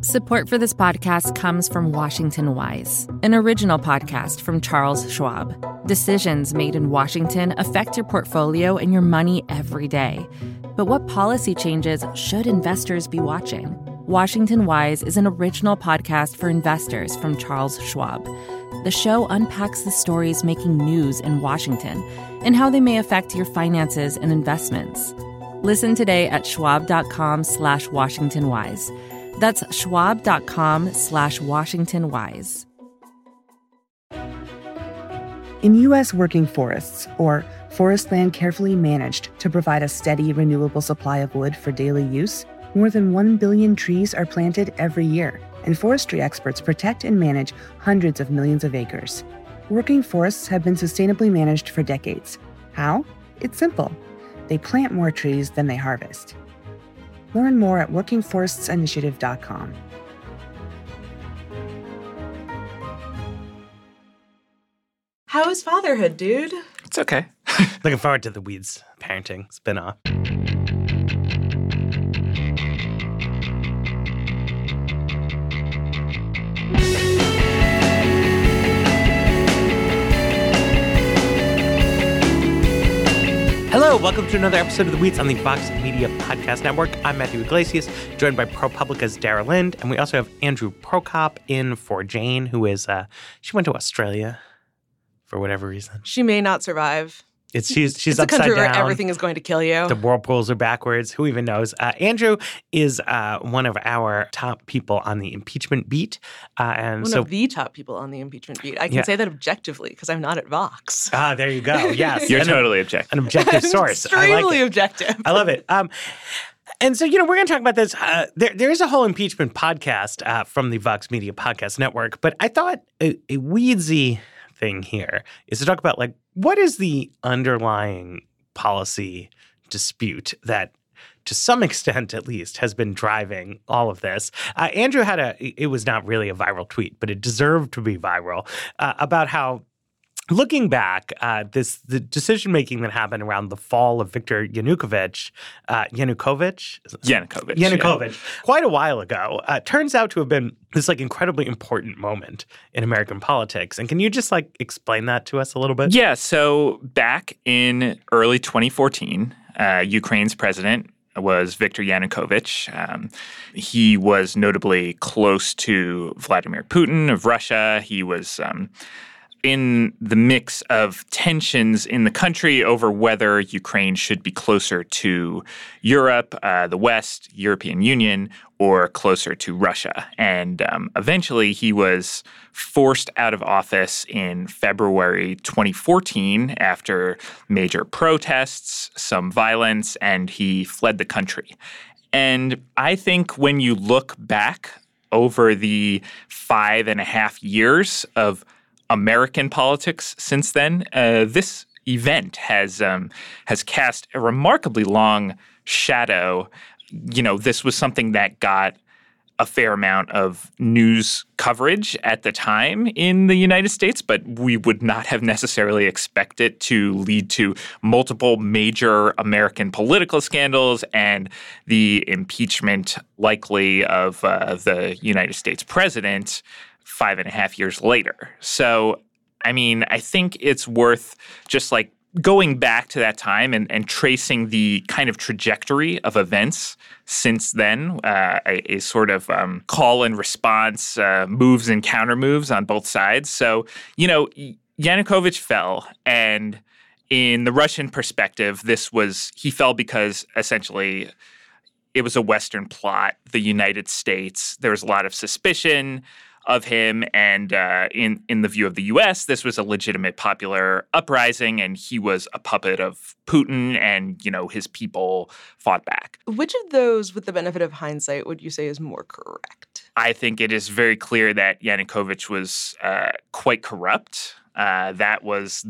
Support for this podcast comes from Washington Wise, an original podcast from Charles Schwab. Decisions made in Washington affect your portfolio and your money every day. But what policy changes should investors be watching? Washington Wise is an original podcast for investors from Charles Schwab. The show unpacks the stories making news in Washington and how they may affect your finances and investments. Listen today at schwab.com/WashingtonWise. That's schwab.com/WashingtonWise. In U.S. working forests, or forest land carefully managed to provide a steady, renewable supply of wood for daily use, more than 1 billion trees are planted every year, and forestry experts protect and manage hundreds of millions of acres. Working forests have been sustainably managed for decades. How? It's simple. They plant more trees than they harvest. Learn more at workingforestsinitiative.com. How is fatherhood, dude? It's okay. Looking forward to the Weeds parenting spinoff. Hello, welcome to another episode of The Weeds on the Vox Media Podcast Network. I'm Matthew Iglesias, joined by ProPublica's Dara Lind, and we also have Andrew Prokop in for Jane, who is, she went to Australia for whatever reason. She may not survive. She's it's a upside country down. where everything is going to kill you. The whirlpools are backwards. Who even knows? Andrew is one of our top people on the impeachment beat. One of the top people on the impeachment beat. I can say that objectively because I'm not at Vox. There you go. Yes. You're totally objective. An objective source. Extremely objective. I love it. And so, we're going to talk about this. There is a whole impeachment podcast from the Vox Media Podcast Network, but I thought a weedsy thing here is to talk about, what is the underlying policy dispute that, to some extent at least, has been driving all of this. Andrew had it was not really a viral tweet, but it deserved to be viral, about how, looking back, the decision-making that happened around the fall of Viktor Yanukovych, quite a while ago, turns out to have been this incredibly important moment in American politics. And can you just explain that to us a little bit? Yeah. So back in early 2014, Ukraine's president was Viktor Yanukovych. He was notably close to Vladimir Putin of Russia. He was in the mix of tensions in the country over whether Ukraine should be closer to Europe, the West, European Union, or closer to Russia. And eventually he was forced out of office in February 2014 after major protests, some violence, and he fled the country. And I think when you look back over the 5.5 years of American politics since then, this event has cast a remarkably long shadow. This was something that got a fair amount of news coverage at the time in the United States, but we would not have necessarily expected it to lead to multiple major American political scandals and the impeachment likely of the United States president 5.5 years later. So, I think it's worth just going back to that time and tracing the kind of trajectory of events since then, a sort of call and response, moves and counter moves on both sides. So, Yanukovych fell, and in the Russian perspective, he fell because essentially it was a Western plot. The United States, there was a lot of suspicion of him, and in the view of the U.S., this was a legitimate popular uprising, and he was a puppet of Putin, and his people fought back. Which of those, with the benefit of hindsight, would you say is more correct? I think it is very clear that Yanukovych was quite corrupt. That was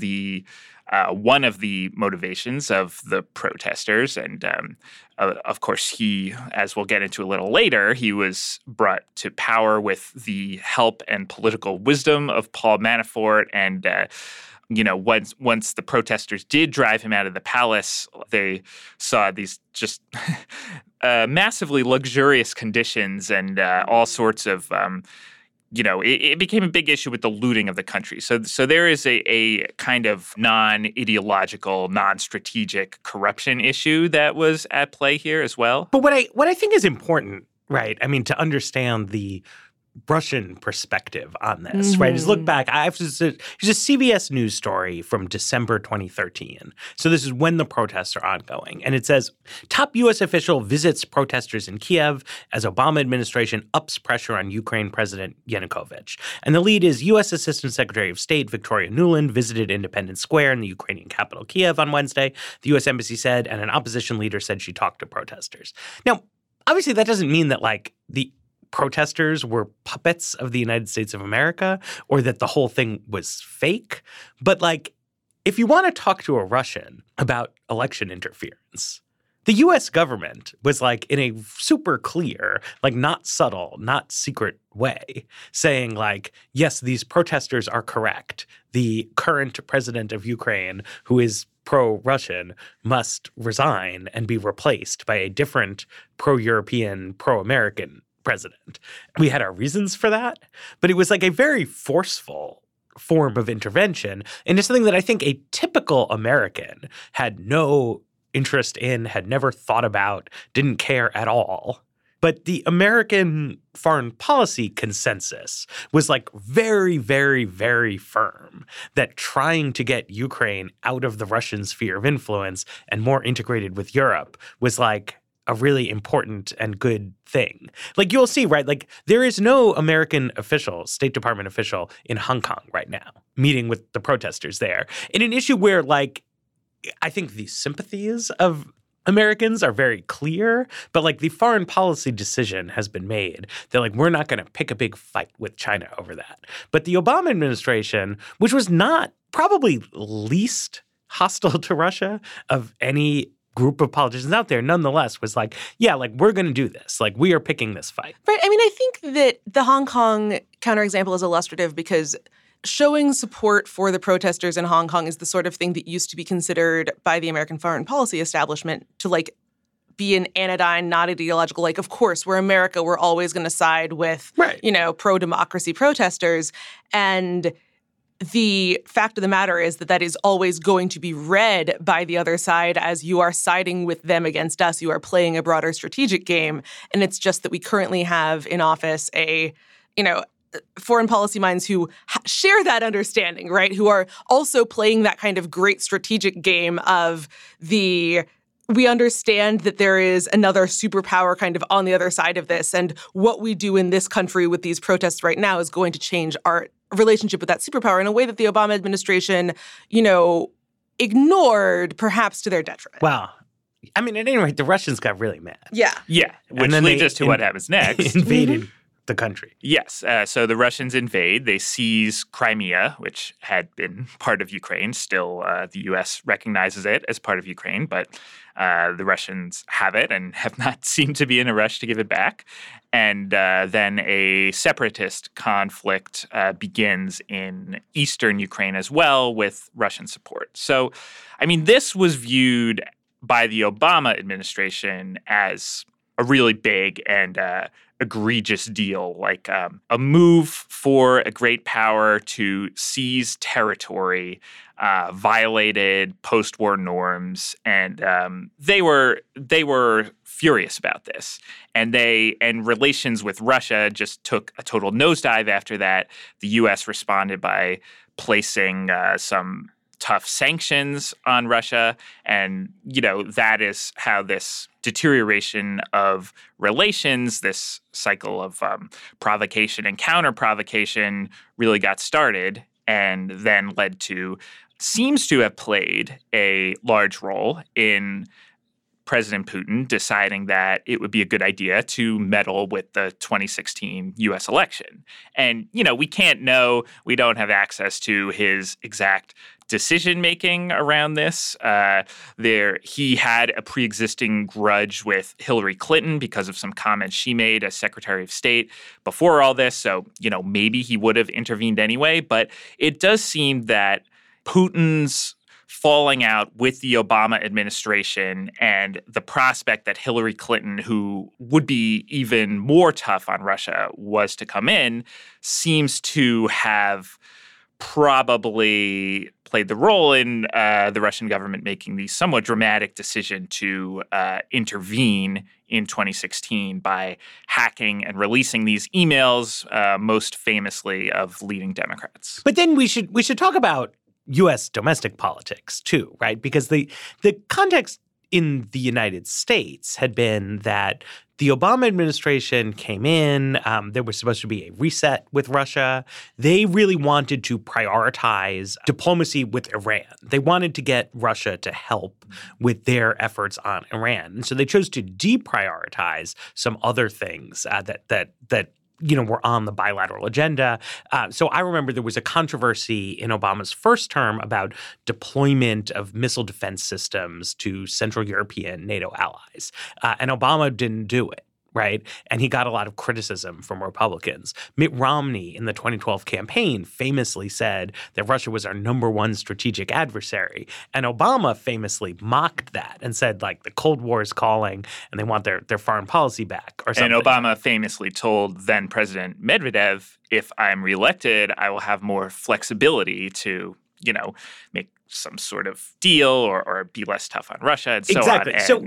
one of the motivations of the protesters. And of course, he, as we'll get into a little later, he was brought to power with the help and political wisdom of Paul Manafort and once the protesters did drive him out of the palace, they saw these just massively luxurious conditions and all sorts of it became a big issue with the looting of the country. So there is a kind of non-ideological, non-strategic corruption issue that was at play here as well. But what I think is important, right? I mean, to understand the Russian perspective on this, right, is look back. Here's a CBS News story from December 2013. So this is when the protests are ongoing. And it says, top U.S. official visits protesters in Kiev as Obama administration ups pressure on Ukraine President Yanukovych. And the lead is U.S. Assistant Secretary of State Victoria Nuland visited Independence Square in the Ukrainian capital Kiev on Wednesday, the U.S. Embassy said, and an opposition leader said she talked to protesters. Now, obviously, that doesn't mean that, the protesters were puppets of the United States of America or that the whole thing was fake. But if you want to talk to a Russian about election interference, the U.S. government was in a super clear, not subtle, not secret way saying yes, these protesters are correct. The current president of Ukraine, who is pro-Russian, must resign and be replaced by a different pro-European, pro-American president. We had our reasons for that, but it was a very forceful form of intervention into something that I think a typical American had no interest in, had never thought about, didn't care at all. But the American foreign policy consensus was very, very, very firm that trying to get Ukraine out of the Russian sphere of influence and more integrated with Europe was a really important and good thing. You'll see, right? There is no American official, State Department official in Hong Kong right now meeting with the protesters there in an issue where, I think the sympathies of Americans are very clear, but the foreign policy decision has been made that we're not going to pick a big fight with China over that. But the Obama administration, which was not probably least hostile to Russia of any group of politicians out there, nonetheless was we're going to do this. We are picking this fight. Right. I mean, I think that the Hong Kong counterexample is illustrative because showing support for the protesters in Hong Kong is the sort of thing that used to be considered by the American foreign policy establishment to be an anodyne, not ideological. Of course, we're America. We're always going to side with, pro-democracy protesters. And the fact of the matter is that is always going to be read by the other side as you are siding with them against us. You are playing a broader strategic game. And it's just that we currently have in office foreign policy minds who share that understanding, right? Who are also playing that kind of great strategic game of we understand that there is another superpower kind of on the other side of this. And what we do in this country with these protests right now is going to change our relationship with that superpower in a way that the Obama administration, ignored, perhaps to their detriment. Wow. I mean, at any rate, the Russians got really mad. Yeah. Yeah, which leads us to what happens next. Invaded the country. Yes. So the Russians invade. They seize Crimea, which had been part of Ukraine. Still, the U.S. recognizes it as part of Ukraine, but the Russians have it and have not seemed to be in a rush to give it back. And then a separatist conflict begins in eastern Ukraine as well with Russian support. So, I mean, this was viewed by the Obama administration as a really big and egregious deal, a move for a great power to seize territory, violated post-war norms, and they were furious about this. And relations with Russia just took a total nosedive after that. The U.S. responded by placing some tough sanctions on Russia. And, that is how this deterioration of relations, this cycle of provocation and counter-provocation really got started and then seems to have played a large role in President Putin deciding that it would be a good idea to meddle with the 2016 U.S. election. And, we can't know. We don't have access to his exact decision-making around this. He had a pre-existing grudge with Hillary Clinton because of some comments she made as Secretary of State before all this. So, maybe he would have intervened anyway. But it does seem that Putin's falling out with the Obama administration and the prospect that Hillary Clinton, who would be even more tough on Russia, was to come in, seems to have probably played the role in the Russian government making the somewhat dramatic decision to intervene in 2016 by hacking and releasing these emails, most famously of leading Democrats. But then we should talk about U.S. domestic politics too, right? Because the context in the United States had been that the Obama administration came in. There was supposed to be a reset with Russia. They really wanted to prioritize diplomacy with Iran. They wanted to get Russia to help with their efforts on Iran. And so they chose to deprioritize some other things that were on the bilateral agenda. So I remember there was a controversy in Obama's first term about deployment of missile defense systems to Central European NATO allies. And Obama didn't do it. Right. And he got a lot of criticism from Republicans. Mitt Romney in the 2012 campaign famously said that Russia was our number one strategic adversary. And Obama famously mocked that and said, like, the Cold War is calling and they want their foreign policy back or something. And Obama famously told then President Medvedev, if I'm reelected, I will have more flexibility to, make some sort of deal or be less tough on Russia and so on. Exactly.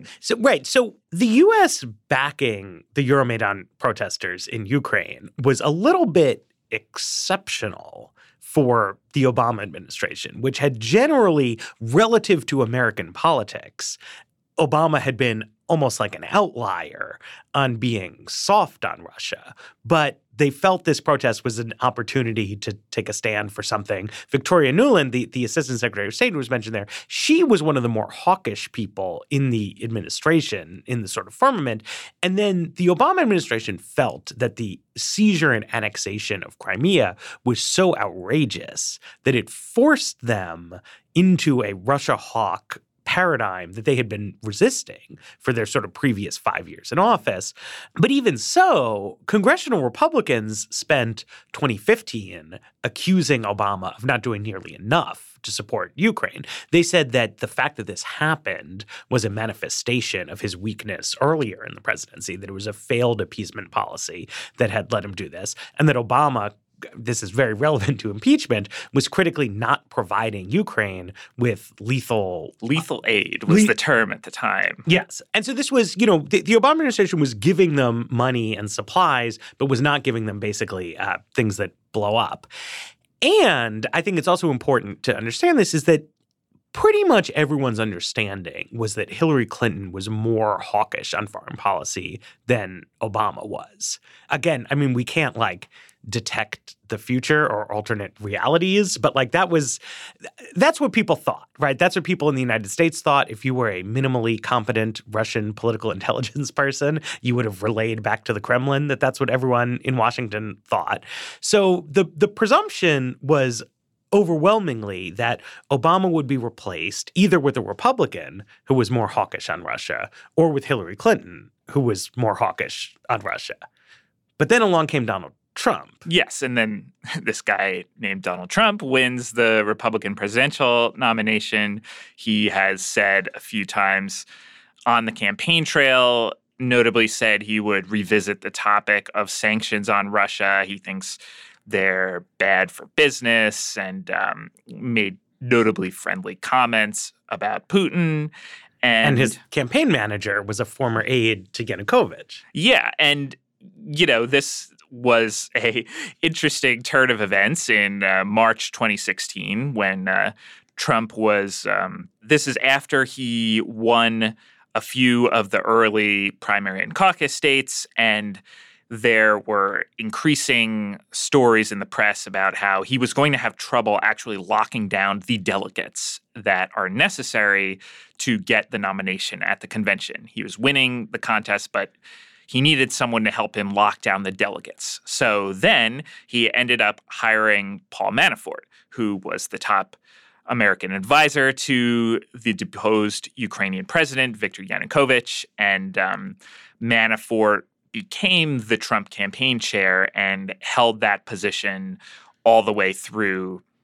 So the U.S. backing the Euromaidan protesters in Ukraine was a little bit exceptional for the Obama administration, which had generally, relative to American politics, Obama had been almost like an outlier on being soft on Russia. But they felt this protest was an opportunity to take a stand for something. Victoria Nuland, the Assistant Secretary of State who was mentioned there, she was one of the more hawkish people in the administration, in the sort of firmament. And then the Obama administration felt that the seizure and annexation of Crimea was so outrageous that it forced them into a Russia hawk paradigm that they had been resisting for their sort of previous 5 years in office. But even so, congressional Republicans spent 2015 accusing Obama of not doing nearly enough to support Ukraine. They said that the fact that this happened was a manifestation of his weakness earlier in the presidency, that it was a failed appeasement policy that had let him do this, and that Obama, this is very relevant to impeachment, was critically not providing Ukraine with lethal aid was the term at the time. Yes. And so this was, the Obama administration was giving them money and supplies, but was not giving them basically things that blow up. And I think it's also important to understand this is that pretty much everyone's understanding was that Hillary Clinton was more hawkish on foreign policy than Obama was. Again, I mean, we can't detect the future or alternate realities, but that's what people thought, right? That's what people in the United States thought. If you were a minimally competent Russian political intelligence person, you would have relayed back to the Kremlin that that's what everyone in Washington thought. So the presumption was overwhelmingly that Obama would be replaced either with a Republican who was more hawkish on Russia or with Hillary Clinton who was more hawkish on Russia. But then along came Donald Trump. Yes, and then this guy named Donald Trump wins the Republican presidential nomination. He has said a few times on the campaign trail, notably said he would revisit the topic of sanctions on Russia. He thinks they're bad for business and made notably friendly comments about Putin. And his campaign manager was a former aide to Yanukovych. Yeah, and this was a interesting turn of events in March 2016 when Trump was this is after he won a few of the early primary and caucus states, and there were increasing stories in the press about how he was going to have trouble actually locking down the delegates that are necessary to get the nomination at the convention. He was winning the contest, but he needed someone to help him lock down the delegates. So then he ended up hiring Paul Manafort, who was the top American advisor to the deposed Ukrainian president, Viktor Yanukovych. And Manafort became the Trump campaign chair and held that position all the way through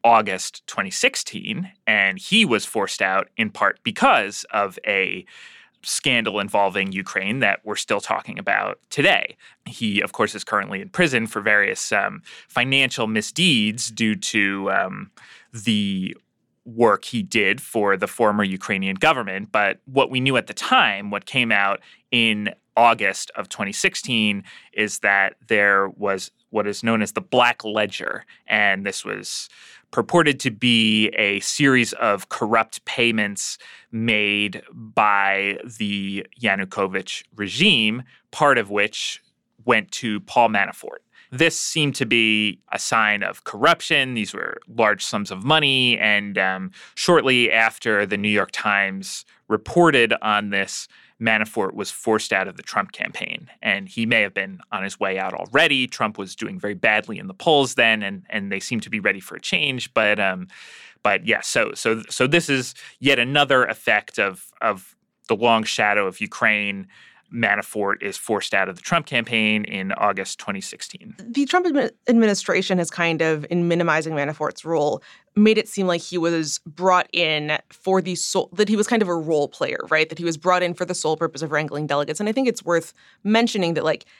August 2016, and he was forced out in part because of a scandal involving Ukraine that we're still talking about today. He, of course, is currently in prison for various financial misdeeds due to the work he did for the former Ukrainian government. But what we knew at the time, what came out in August of 2016, is that there was what is known as the Black Ledger. And this was purported to be a series of corrupt payments made by the Yanukovych regime, part of which went to Paul Manafort. This seemed to be a sign of corruption. These were large sums of money. And shortly after the New York Times reported on this, Manafort was forced out of the Trump campaign. And he may have been on his way out already. Trump was doing very badly in the polls then, and they seemed to be ready for a change. But yeah, so this is yet another effect of the long shadow of Ukraine. Manafort is forced out of the Trump campaign in August 2016. The Trump administration has kind of, in minimizing Manafort's role, made it seem like he was brought in for that he was kind of a role player, right? That he was brought in for the sole purpose of wrangling delegates. And I think it's worth mentioning that, like,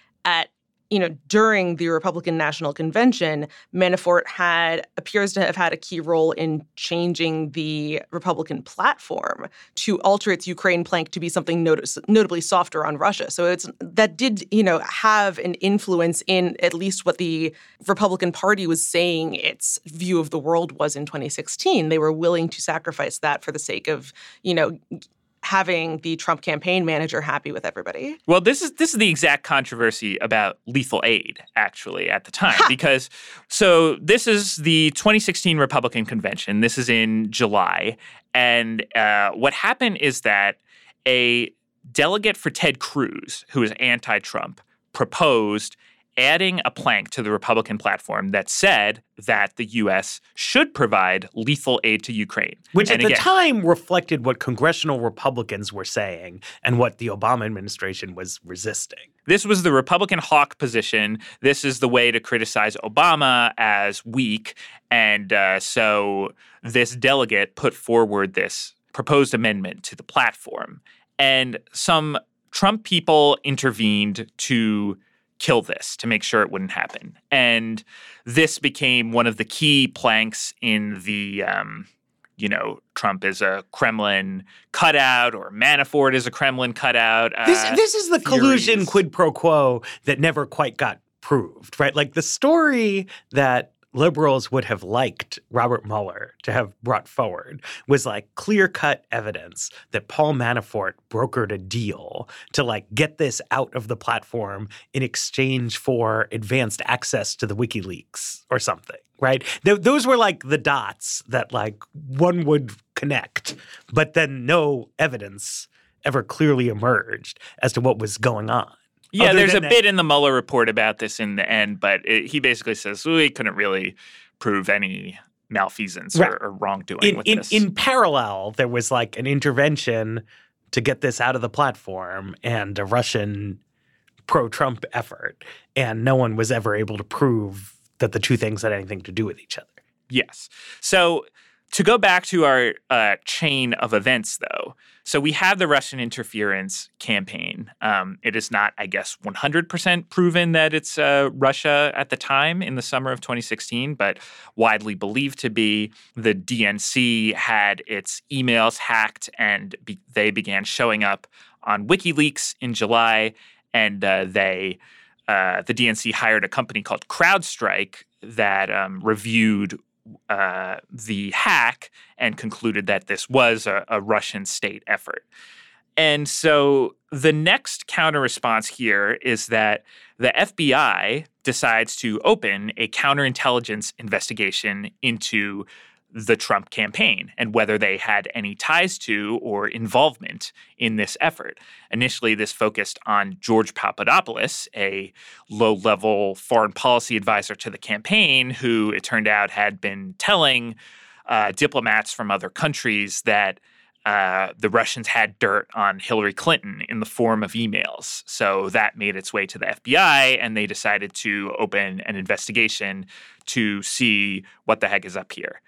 during the Republican National Convention, Manafort appears to have had a key role in changing the Republican platform to alter its Ukraine plank to be something notably softer on Russia. So that did, have an influence in at least what the Republican Party was saying its view of the world was in 2016. They were willing to sacrifice that for the sake of, having the Trump campaign manager happy with everybody. Well, this is the exact controversy about lethal aid, actually, at the time. Because, so this is the 2016 Republican Convention. This is in July. And what happened is that a delegate for Ted Cruz, who is anti-Trump, proposed adding a plank to the Republican platform that said that the U.S. should provide lethal aid to Ukraine. Which at the time reflected what congressional Republicans were saying and what the Obama administration was resisting. This was the Republican hawk position. This is the way to criticize Obama as weak. And so this delegate put forward this proposed amendment to the platform. And some Trump people intervened to kill this, to make sure it wouldn't happen. And this became one of the key planks in the, Trump is a Kremlin cutout or Manafort is a Kremlin cutout. This is the collusion quid pro quo that never quite got proved, right? Like the story that liberals would have liked Robert Mueller to have brought forward was like clear-cut evidence that Paul Manafort brokered a deal to like get this out of the platform in exchange for advanced access to the WikiLeaks or something, right? Those were like the dots that like one would connect, but then no evidence ever clearly emerged as to what was going on. Yeah, there's a bit in the Mueller report about this in the end, but he basically says we couldn't really prove any malfeasance or wrongdoing with this. In parallel, there was like an intervention to get this out of the platform and a Russian pro-Trump effort, and no one was ever able to prove that the two things had anything to do with each other. Yes. So to go back to our chain of events, though, so we have the Russian interference campaign. It is not, I guess, 100% proven that it's Russia at the time in the summer of 2016, but widely believed to be. The DNC had its emails hacked, and they began showing up on WikiLeaks in July, and the DNC hired a company called CrowdStrike that reviewed the hack and concluded that this was a Russian state effort. And so the next counter response here is that the FBI decides to open a counterintelligence investigation into the Trump campaign and whether they had any ties to or involvement in this effort. Initially, this focused on George Papadopoulos, a low-level foreign policy advisor to the campaign who, it turned out, had been telling diplomats from other countries that the Russians had dirt on Hillary Clinton in the form of emails. So that made its way to the FBI, and they decided to open an investigation to see what the heck is up here.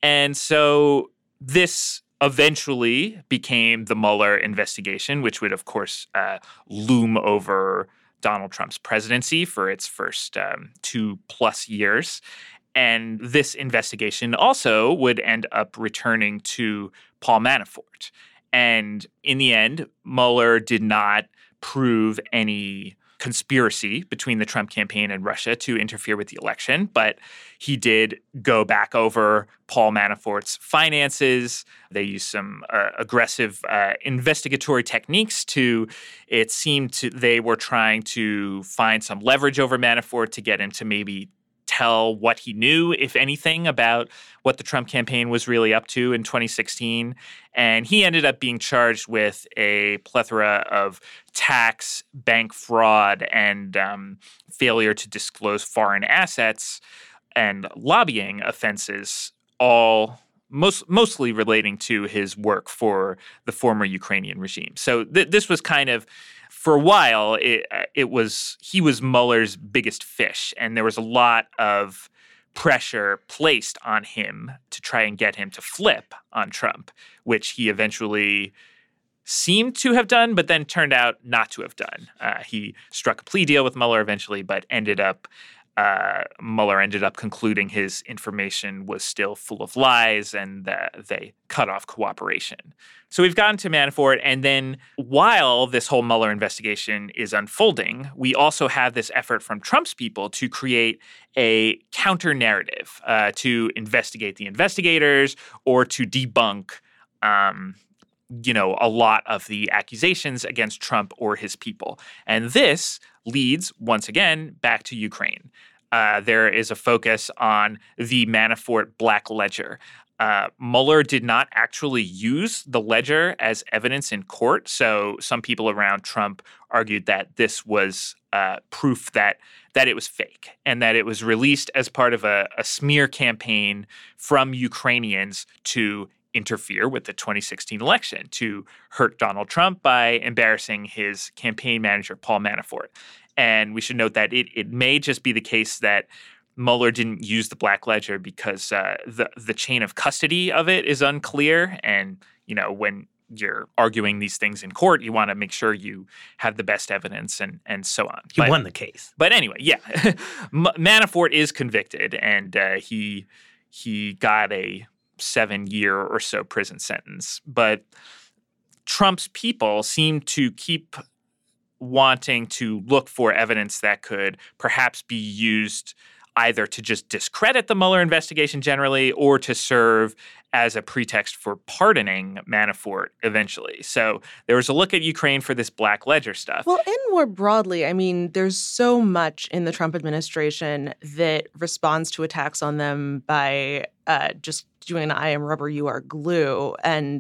And so this eventually became the Mueller investigation, which would, of course, loom over Donald Trump's presidency for its first 2+ years. And this investigation also would end up returning to Paul Manafort. And in the end, Mueller did not prove any conspiracy between the Trump campaign and Russia to interfere with the election, but he did go back over Paul Manafort's finances. They used some aggressive investigatory techniques it seemed they were trying to find some leverage over Manafort to get him to maybe tell what he knew, if anything, about what the Trump campaign was really up to in 2016. And he ended up being charged with a plethora of tax, bank fraud, and failure to disclose foreign assets and lobbying offenses, all mostly relating to his work for the former Ukrainian regime. So this was kind of, for a while, he was Mueller's biggest fish, and there was a lot of pressure placed on him to try and get him to flip on Trump, which he eventually seemed to have done, but then turned out not to have done. He struck a plea deal with Mueller eventually, but Mueller ended up concluding his information was still full of lies, and they cut off cooperation. So we've gotten to Manafort, and then while this whole Mueller investigation is unfolding, we also have this effort from Trump's people to create a counter-narrative to investigate the investigators or to debunk a lot of the accusations against Trump or his people. And this leads, once again, back to Ukraine. There is a focus on the Manafort Black Ledger. Mueller did not actually use the ledger as evidence in court, so some people around Trump argued that this was proof that it was fake and that it was released as part of a smear campaign from Ukrainians to interfere with the 2016 election, to hurt Donald Trump by embarrassing his campaign manager, Paul Manafort. And we should note that it may just be the case that Mueller didn't use the Black Ledger because the chain of custody of it is unclear. And, when you're arguing these things in court, you want to make sure you have the best evidence and so on. He won the case. But anyway, yeah. Manafort is convicted, and he got a 7-year or so prison sentence. But Trump's people seem to keep wanting to look for evidence that could perhaps be used either to just discredit the Mueller investigation generally or to serve as a pretext for pardoning Manafort eventually. So there was a look at Ukraine for this Black Ledger stuff. Well, and more broadly, I mean, there's so much in the Trump administration that responds to attacks on them by just doing I am rubber, you are glue. And,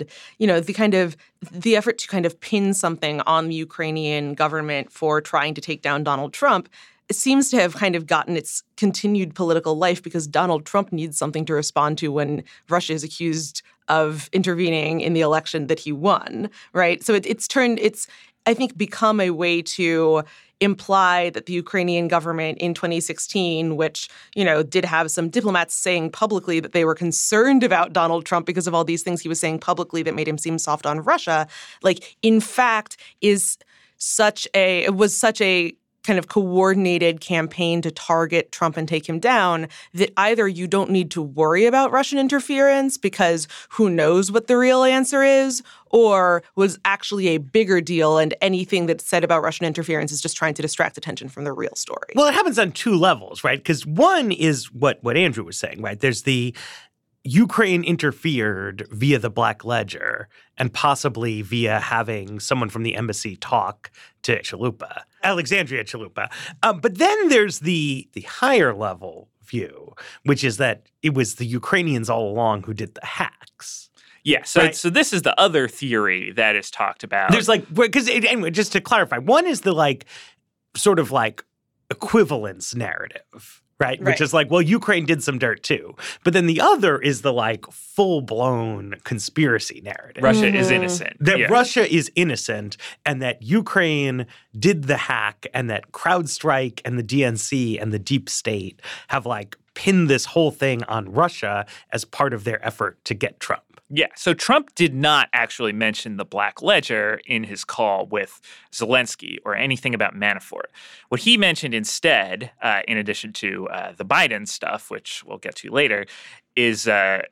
the effort to kind of pin something on the Ukrainian government for trying to take down Donald Trump seems to have kind of gotten its continued political life because Donald Trump needs something to respond to when Russia is accused of intervening in the election that he won, right? So it's I think, become a way to imply that the Ukrainian government in 2016, which, did have some diplomats saying publicly that they were concerned about Donald Trump because of all these things he was saying publicly that made him seem soft on Russia, in fact, was such a kind of coordinated campaign to target Trump and take him down that either you don't need to worry about Russian interference because who knows what the real answer is, or was actually a bigger deal and anything that's said about Russian interference is just trying to distract attention from the real story. Well, it happens on two levels, right? Because one is what Andrew was saying, right? There's the Ukraine interfered via the Black Ledger and possibly via having someone from the embassy talk to Alexandria Chalupa. But then there's the higher level view, which is that it was the Ukrainians all along who did the hacks. Yeah, so this is the other theory that is talked about. There's anyway, just to clarify, one is the sort of equivalence narrative, right? Which is like, well, Ukraine did some dirt too. But then the other is the like full-blown conspiracy narrative. Russia is innocent. That Russia is innocent and that Ukraine did the hack and that CrowdStrike and the DNC and the deep state have like pinned this whole thing on Russia as part of their effort to get Trump. Yeah, so Trump did not actually mention the Black Ledger in his call with Zelensky or anything about Manafort. What he mentioned instead, in addition to the Biden stuff, which we'll get to later, is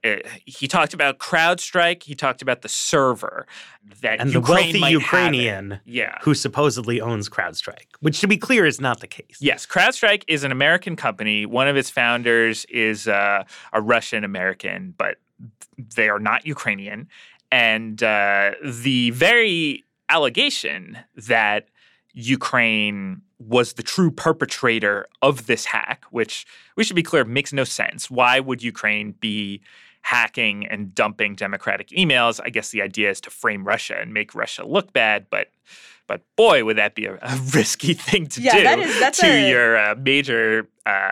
he talked about CrowdStrike. He talked about the server that and Ukraine the wealthy Ukrainian who supposedly owns CrowdStrike, which, to be clear, is not the case. Yes, CrowdStrike is an American company. One of its founders is a Russian-American, but they are not Ukrainian. And the very allegation that Ukraine was the true perpetrator of this hack, which we should be clear makes no sense. Why would Ukraine be hacking and dumping democratic emails? I guess the idea is to frame Russia and make Russia look bad, but boy, would that be a risky thing to do to your major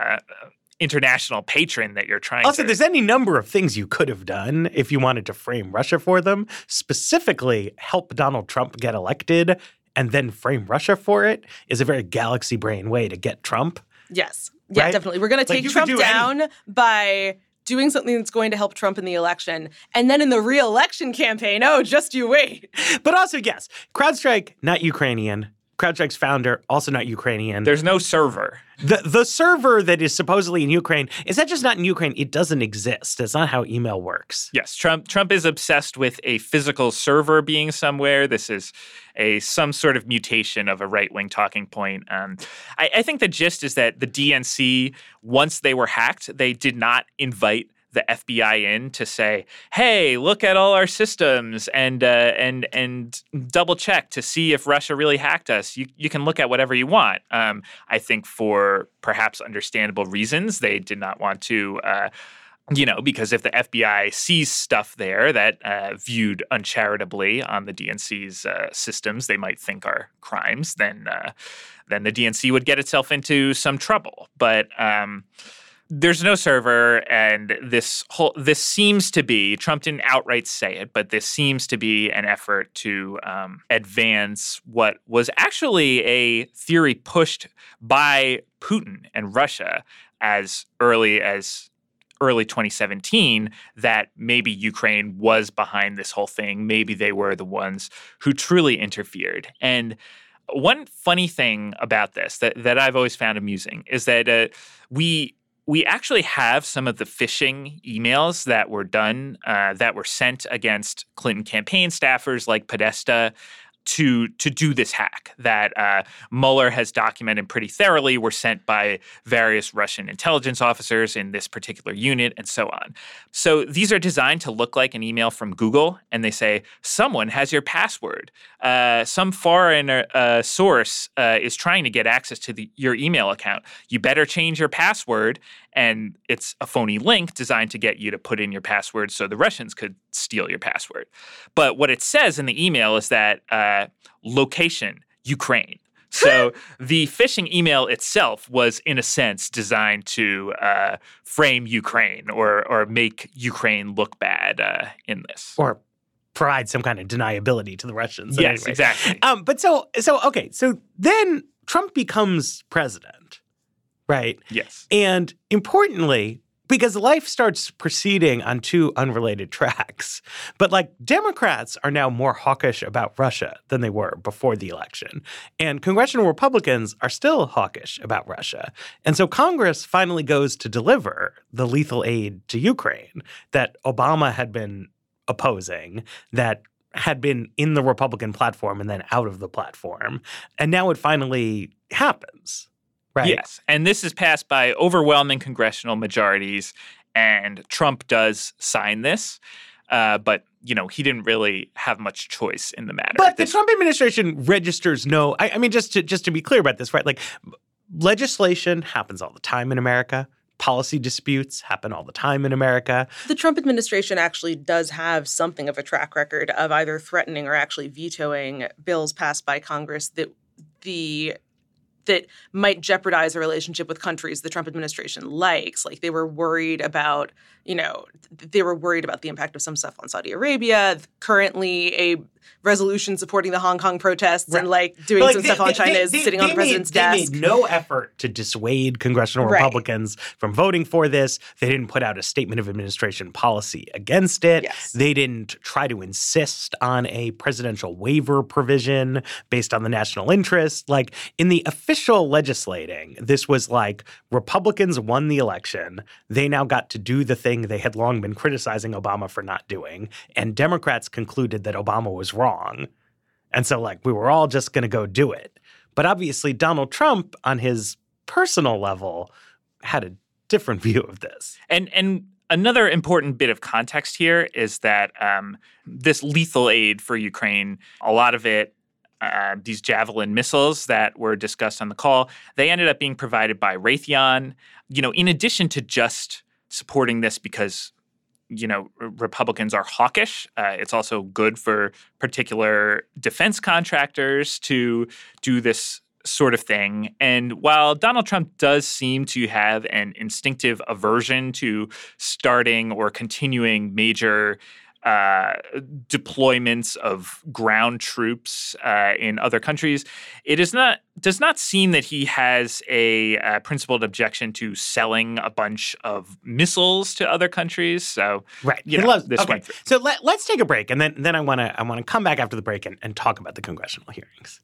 international patron that you're trying also, to... there's any number of things you could have done if you wanted to frame Russia for them, specifically help Donald Trump get elected and then frame Russia for it is a very galaxy brain way to get Trump. Yes. Yeah, right? Definitely. We're going to take Trump down by doing something that's going to help Trump in the election. And then in the re-election campaign, just you wait. But also, yes, CrowdStrike, not Ukrainian. CrowdStrike's founder, also not Ukrainian. There's no server. The server that is supposedly in Ukraine, is that just not in Ukraine? It doesn't exist. That's not how email works. Yes, Trump is obsessed with a physical server being somewhere. This is some sort of mutation of a right-wing talking point. I think the gist is that the DNC, once they were hacked, they did not invite the FBI in to say, hey, look at all our systems and double check to see if Russia really hacked us. You can look at whatever you want. I think for perhaps understandable reasons, they did not want to, because if the FBI sees stuff there that viewed uncharitably on the DNC's systems, they might think are crimes, then the DNC would get itself into some trouble. But there's no server, and this seems to be, Trump didn't outright say it, but this seems to be an effort to advance what was actually a theory pushed by Putin and Russia as early 2017, that maybe Ukraine was behind this whole thing. Maybe they were the ones who truly interfered. And one funny thing about this that I've always found amusing is that we actually have some of the phishing emails that were done, that were sent against Clinton campaign staffers like Podesta to do this hack that Mueller has documented pretty thoroughly, were sent by various Russian intelligence officers in this particular unit and so on. So these are designed to look like an email from Google, and they say, someone has your password. Some foreign source is trying to get access to your email account. You better change your password. And it's a phony link designed to get you to put in your password so the Russians could steal your password. But what it says in the email is that location, Ukraine. So the phishing email itself was, in a sense, designed to frame Ukraine or make Ukraine look bad in this. Or provide some kind of deniability to the Russians. Yes, anyway. Exactly. But so then Trump becomes president. Right. Yes. And importantly, because life starts proceeding on two unrelated tracks, but like Democrats are now more hawkish about Russia than they were before the election. And congressional Republicans are still hawkish about Russia. And so Congress finally goes to deliver the lethal aid to Ukraine that Obama had been opposing, that had been in the Republican platform and then out of the platform. And now it finally happens. Right. Yes. And this is passed by overwhelming congressional majorities, and Trump does sign this. But, he didn't really have much choice in the matter. But the Trump administration registers no – I mean, just to be clear about this, right? Like, legislation happens all the time in America. Policy disputes happen all the time in America. The Trump administration actually does have something of a track record of either threatening or actually vetoing bills passed by Congress that the that might jeopardize a relationship with countries the Trump administration likes. Like they were worried about, the impact of some stuff on Saudi Arabia. Currently, a resolution supporting the Hong Kong protests and doing some stuff on China is sitting on the president's desk. They made no effort to dissuade congressional Republicans from voting for this. They didn't put out a statement of administration policy against it. Yes. They didn't try to insist on a presidential waiver provision based on the national interest. Like in the official legislating, this was like Republicans won the election. They now got to do the thing they had long been criticizing Obama for not doing. And Democrats concluded that Obama was wrong. And so we were all just going to go do it. But obviously Donald Trump on his personal level had a different view of this. And another important bit of context here is that this lethal aid for Ukraine, a lot of it, these Javelin missiles that were discussed on the call, they ended up being provided by Raytheon. In addition to just supporting this because Republicans are hawkish. It's also good for particular defense contractors to do this sort of thing. And while Donald Trump does seem to have an instinctive aversion to starting or continuing major deployments of ground troops in other countries, it does not seem that he has a principled objection to selling a bunch of missiles to other countries. So he loves this one. So let's take a break, and then I want to come back after the break and talk about the congressional hearings.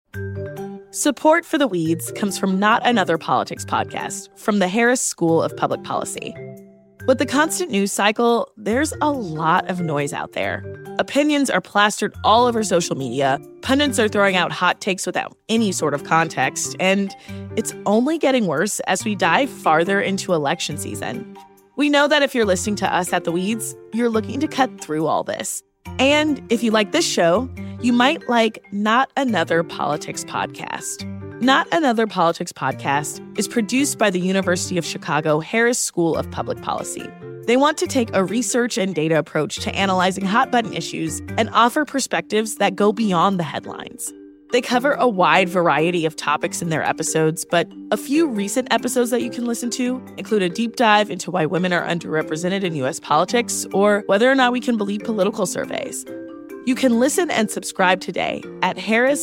Support for The Weeds comes from Not Another Politics podcast from the Harris School of Public Policy. With the constant news cycle, there's a lot of noise out there. Opinions are plastered all over social media, pundits are throwing out hot takes without any sort of context, and it's only getting worse as we dive farther into election season. We know that if you're listening to us at The Weeds, you're looking to cut through all this. And if you like this show, you might like Not Another Politics podcast. Not Another Politics podcast is produced by the University of Chicago Harris School of Public Policy. They want to take a research and data approach to analyzing hot-button issues and offer perspectives that go beyond the headlines. They cover a wide variety of topics in their episodes, but a few recent episodes that you can listen to include a deep dive into why women are underrepresented in U.S. politics or whether or not we can believe political surveys. You can listen and subscribe today at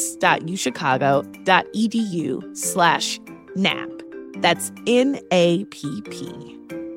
harris.uchicago.edu/NAP. That's NAPP.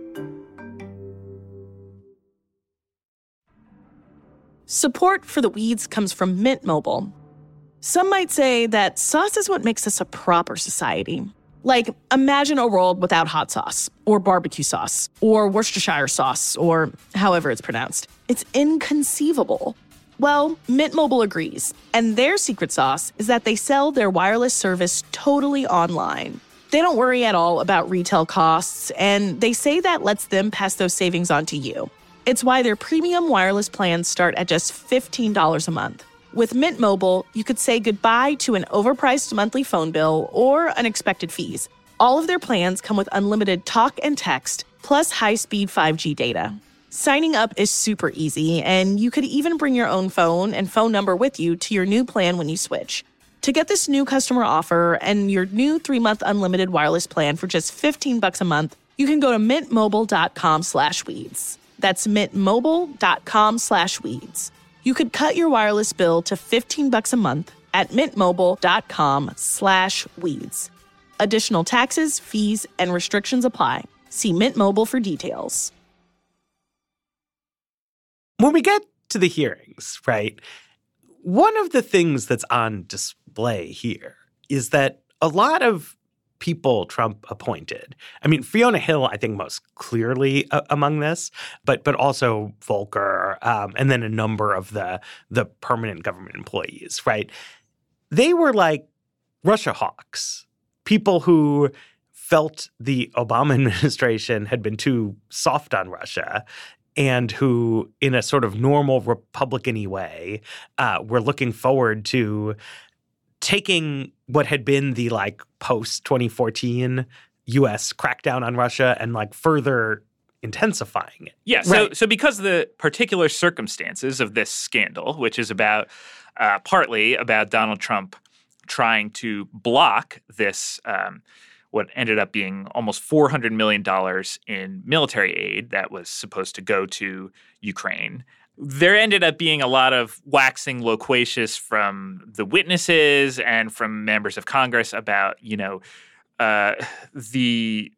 Support for The Weeds comes from Mint Mobile. Some might say that sauce is what makes us a proper society. Like, imagine a world without hot sauce, or barbecue sauce, or Worcestershire sauce, or however it's pronounced. It's inconceivable. Well, Mint Mobile agrees, and their secret sauce is that they sell their wireless service totally online. They don't worry at all about retail costs, and they say that lets them pass those savings on to you. It's why their premium wireless plans start at just $15 a month. With Mint Mobile, you could say goodbye to an overpriced monthly phone bill or unexpected fees. All of their plans come with unlimited talk and text, plus high-speed 5G data. Signing up is super easy, and you could even bring your own phone and phone number with you to your new plan when you switch. To get this new customer offer and your new 3-month unlimited wireless plan for just $15 a month, you can go to mintmobile.com/weeds. That's mintmobile.com/weeds. You could cut your wireless bill to $15 a month at mintmobile.com/weeds. Additional taxes, fees, and restrictions apply. See Mint Mobile for details. When we get to the hearings, right, one of the things that's on display here is that a lot of people Trump appointed. I mean, Fiona Hill, I think, most clearly among this, but also Volker, and then a number of the permanent government employees, right? They were like Russia hawks, people who felt the Obama administration had been too soft on Russia and who, in a sort of normal Republican-y way, were looking forward to taking what had been the post-2014 U.S. crackdown on Russia and further intensifying it. Yeah, so because of the particular circumstances of this scandal, which is about partly about Donald Trump trying to block this what ended up being almost $400 million in military aid that was supposed to go to Ukraine. There ended up being a lot of waxing loquacious from the witnesses and from members of Congress about, the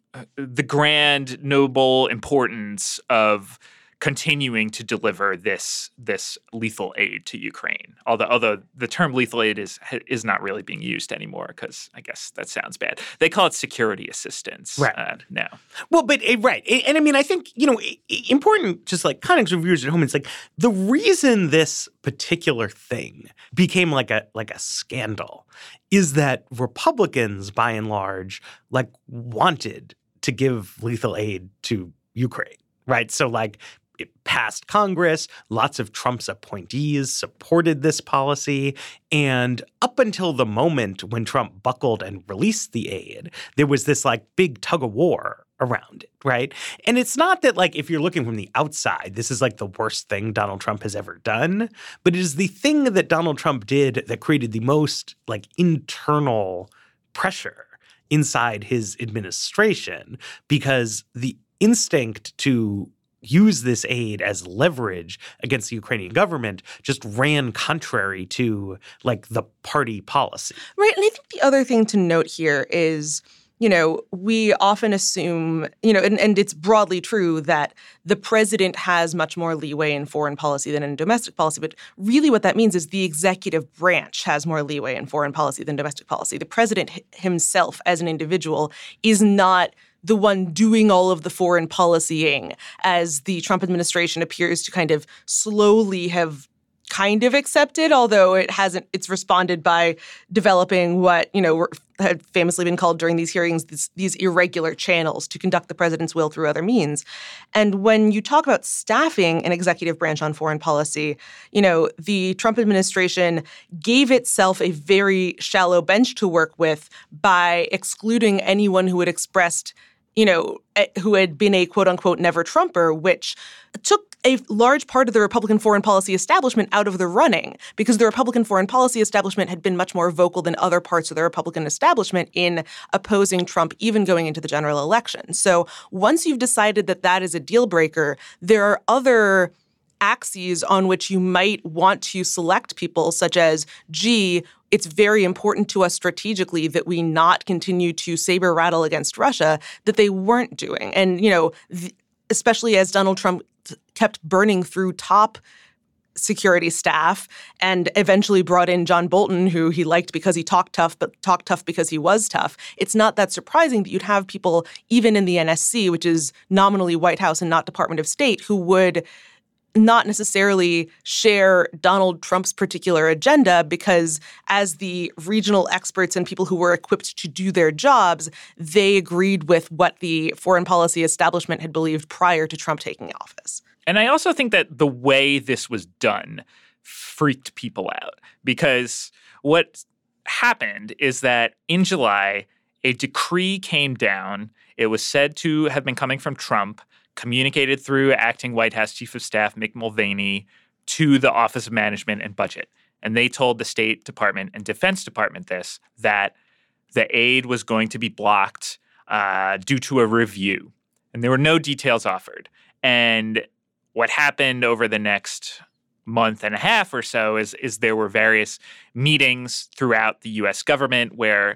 grand, noble importance of continuing to deliver this lethal aid to Ukraine. Although the term lethal aid is not really being used anymore because I guess that sounds bad. They call it security assistance now. Well, but right. And I mean, I think, important just like context for viewers at home, it's like the reason this particular thing became like a scandal is that Republicans, by and large, like wanted to give lethal aid to Ukraine, right? So like it passed Congress. Lots of Trump's appointees supported this policy. And up until the moment when Trump buckled and released the aid, there was this like big tug of war around it, right? And it's not that like if you're looking from the outside, this is like the worst thing Donald Trump has ever done, but it is the thing that Donald Trump did that created the most like internal pressure inside his administration, because the instinct to use this aid as leverage against the Ukrainian government just ran contrary to like the party policy. Right. And I think the other thing to note here is, we often assume, and it's broadly true that the president has much more leeway in foreign policy than in domestic policy. But really what that means is the executive branch has more leeway in foreign policy than domestic policy. The president himself as an individual is not the one doing all of the foreign policying, as the Trump administration appears to kind of slowly have kind of accepted, although it hasn't. It's responded by developing what, had famously been called during these hearings, these irregular channels to conduct the president's will through other means. And when you talk about staffing an executive branch on foreign policy, the Trump administration gave itself a very shallow bench to work with by excluding anyone who had expressed who had been a quote-unquote never-Trumper, which took a large part of the Republican foreign policy establishment out of the running, because the Republican foreign policy establishment had been much more vocal than other parts of the Republican establishment in opposing Trump, even going into the general election. So once you've decided that that is a deal breaker, there are other axes on which you might want to select people, such as, it's very important to us strategically that we not continue to saber rattle against Russia, that they weren't doing. And, especially as Donald Trump kept burning through top security staff and eventually brought in John Bolton, who he liked because he talked tough, but talked tough because he was tough. It's not that surprising that you'd have people, even in the NSC, which is nominally White House and not Department of State, who would not necessarily share Donald Trump's particular agenda, because as the regional experts and people who were equipped to do their jobs, they agreed with what the foreign policy establishment had believed prior to Trump taking office. And I also think that the way this was done freaked people out, because what happened is that in July, a decree came down. It was said to have been coming from Trump, communicated through acting White House Chief of Staff Mick Mulvaney to the Office of Management and Budget. And they told the State Department and Defense Department that the aid was going to be blocked due to a review. And there were no details offered. And what happened over the next month and a half or so is there were various meetings throughout the U.S. government where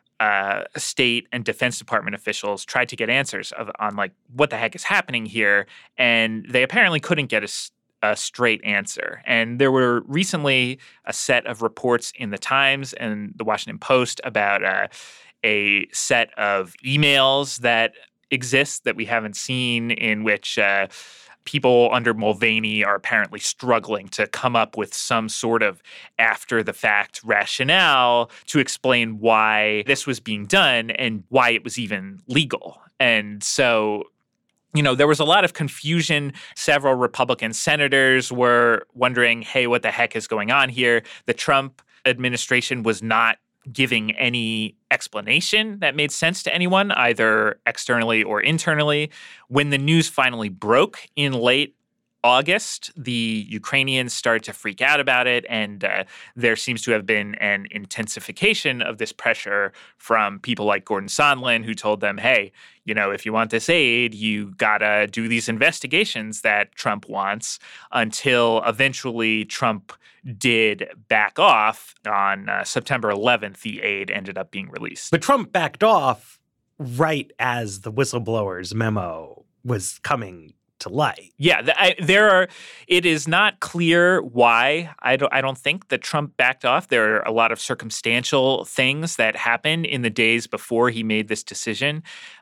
State and Defense Department officials tried to get answers on like what the heck is happening here, and they apparently couldn't get a straight answer. And there were recently a set of reports in the Times and the Washington Post about a set of emails that exist that we haven't seen, in which people under Mulvaney are apparently struggling to come up with some sort of after-the-fact rationale to explain why this was being done and why it was even legal. And so, there was a lot of confusion. Several Republican senators were wondering, hey, what the heck is going on here? The Trump administration was not giving any explanation that made sense to anyone, either externally or internally. When the news finally broke in late August, the Ukrainians started to freak out about it, and there seems to have been an intensification of this pressure from people like Gordon Sondland, who told them, hey, if you want this aid, you gotta do these investigations that Trump wants, until eventually Trump did back off. On September 11th, the aid ended up being released. But Trump backed off right as the whistleblower's memo was coming to light. Yeah, it is not clear why. I don't think that Trump backed off. There are a lot of circumstantial things that happened in the days before he made this decision.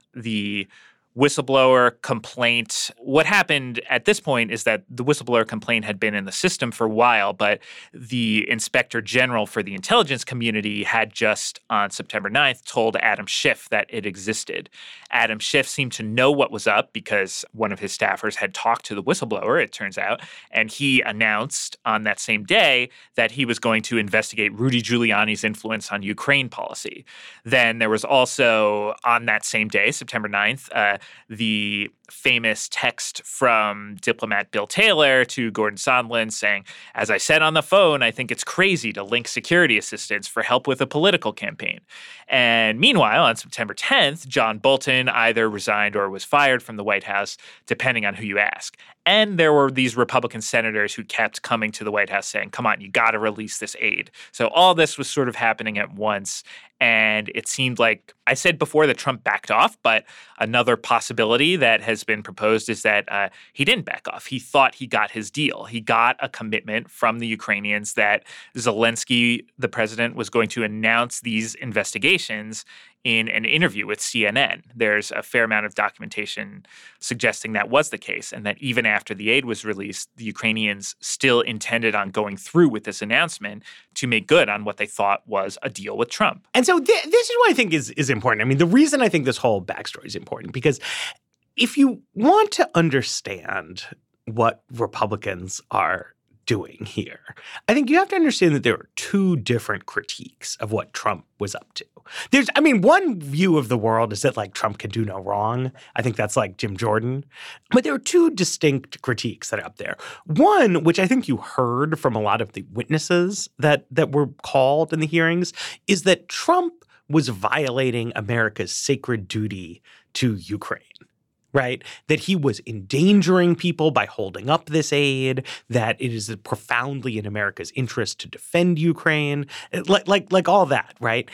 The whistleblower complaint, what happened at this point is that the whistleblower complaint had been in the system for a while, but the Inspector General for the intelligence community had just on September 9th told Adam Schiff that it existed. Adam Schiff seemed to know what was up because one of his staffers had talked to the whistleblower, it turns out, and he announced on that same day that he was going to investigate Rudy Giuliani's influence on Ukraine policy. Then there was also, on that same day, September 9th, the famous text from diplomat Bill Taylor to Gordon Sondland saying, as I said on the phone, I think it's crazy to link security assistance for help with a political campaign. And meanwhile, on September 10th, John Bolton either resigned or was fired from the White House, depending on who you ask. And there were these Republican senators who kept coming to the White House saying, come on, you got to release this aid. So all this was sort of happening at once. And it seemed like, I said before that Trump backed off, but another possibility that has been proposed is that he didn't back off. He thought he got his deal. He got a commitment from the Ukrainians that Zelensky, the president, was going to announce these investigations in an interview with CNN. There's a fair amount of documentation suggesting that was the case, and that even after the aid was released, the Ukrainians still intended on going through with this announcement to make good on what they thought was a deal with Trump. And so this is what I think is important. I mean, the reason I think this whole backstory is important, because if you want to understand what Republicans are doing here, I think you have to understand that there are two different critiques of what Trump was up to. One view of the world is that, like, Trump can do no wrong. I think that's like Jim Jordan. But there are two distinct critiques that are up there. One, which I think you heard from a lot of the witnesses that were called in the hearings, is that Trump was violating America's sacred duty to Ukraine. Right? That he was endangering people by holding up this aid, that it is profoundly in America's interest to defend Ukraine, like all that, right?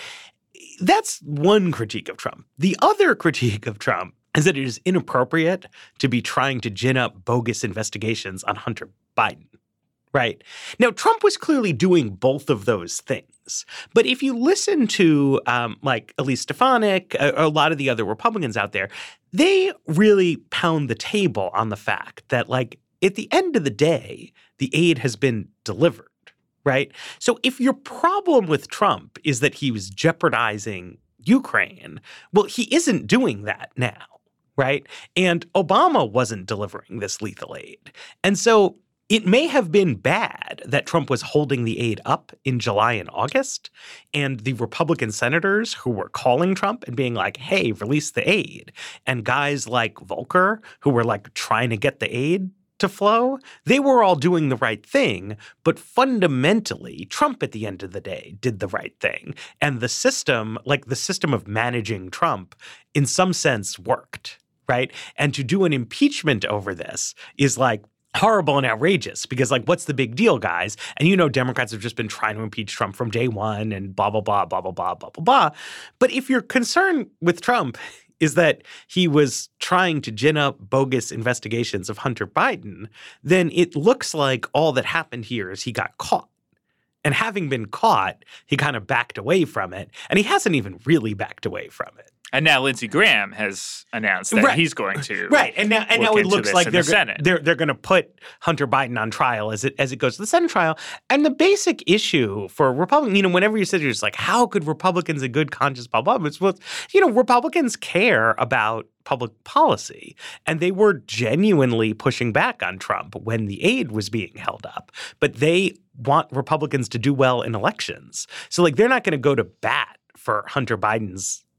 That's one critique of Trump. The other critique of Trump is that it is inappropriate to be trying to gin up bogus investigations on Hunter Biden. Right. Now, Trump was clearly doing both of those things. But if you listen to like Elise Stefanik, a lot of the other Republicans out there, they really pound the table on the fact that, like, at the end of the day, the aid has been delivered. Right. So if your problem with Trump is that he was jeopardizing Ukraine, well, he isn't doing that now. Right. And Obama wasn't delivering this lethal aid. And so it may have been bad that Trump was holding the aid up in July and August, and the Republican senators who were calling Trump and being like, hey, release the aid, and guys like Volker who were like trying to get the aid to flow, they were all doing the right thing. But fundamentally, Trump at the end of the day did the right thing. And the system, like the system of managing Trump, in some sense worked, right? And to do an impeachment over this is like horrible and outrageous because, like, what's the big deal, guys? And Democrats have just been trying to impeach Trump from day one and blah, blah, blah, blah, blah, blah, blah, blah, blah. But if your concern with Trump is that he was trying to gin up bogus investigations of Hunter Biden, then it looks like all that happened here is he got caught. And having been caught, he kind of backed away from it. And he hasn't even really backed away from it. And now Lindsey Graham has announced that he's going to and now it looks like they're going to put Hunter Biden on trial as it goes to the Senate trial. And the basic issue for Republicans, whenever you sit here, it's like, how could Republicans in good conscience, blah, blah, blah. Well, Republicans care about public policy, and they were genuinely pushing back on Trump when the aid was being held up. But they want Republicans to do well in elections. So, like, they're not going to go to bat for Hunter Biden's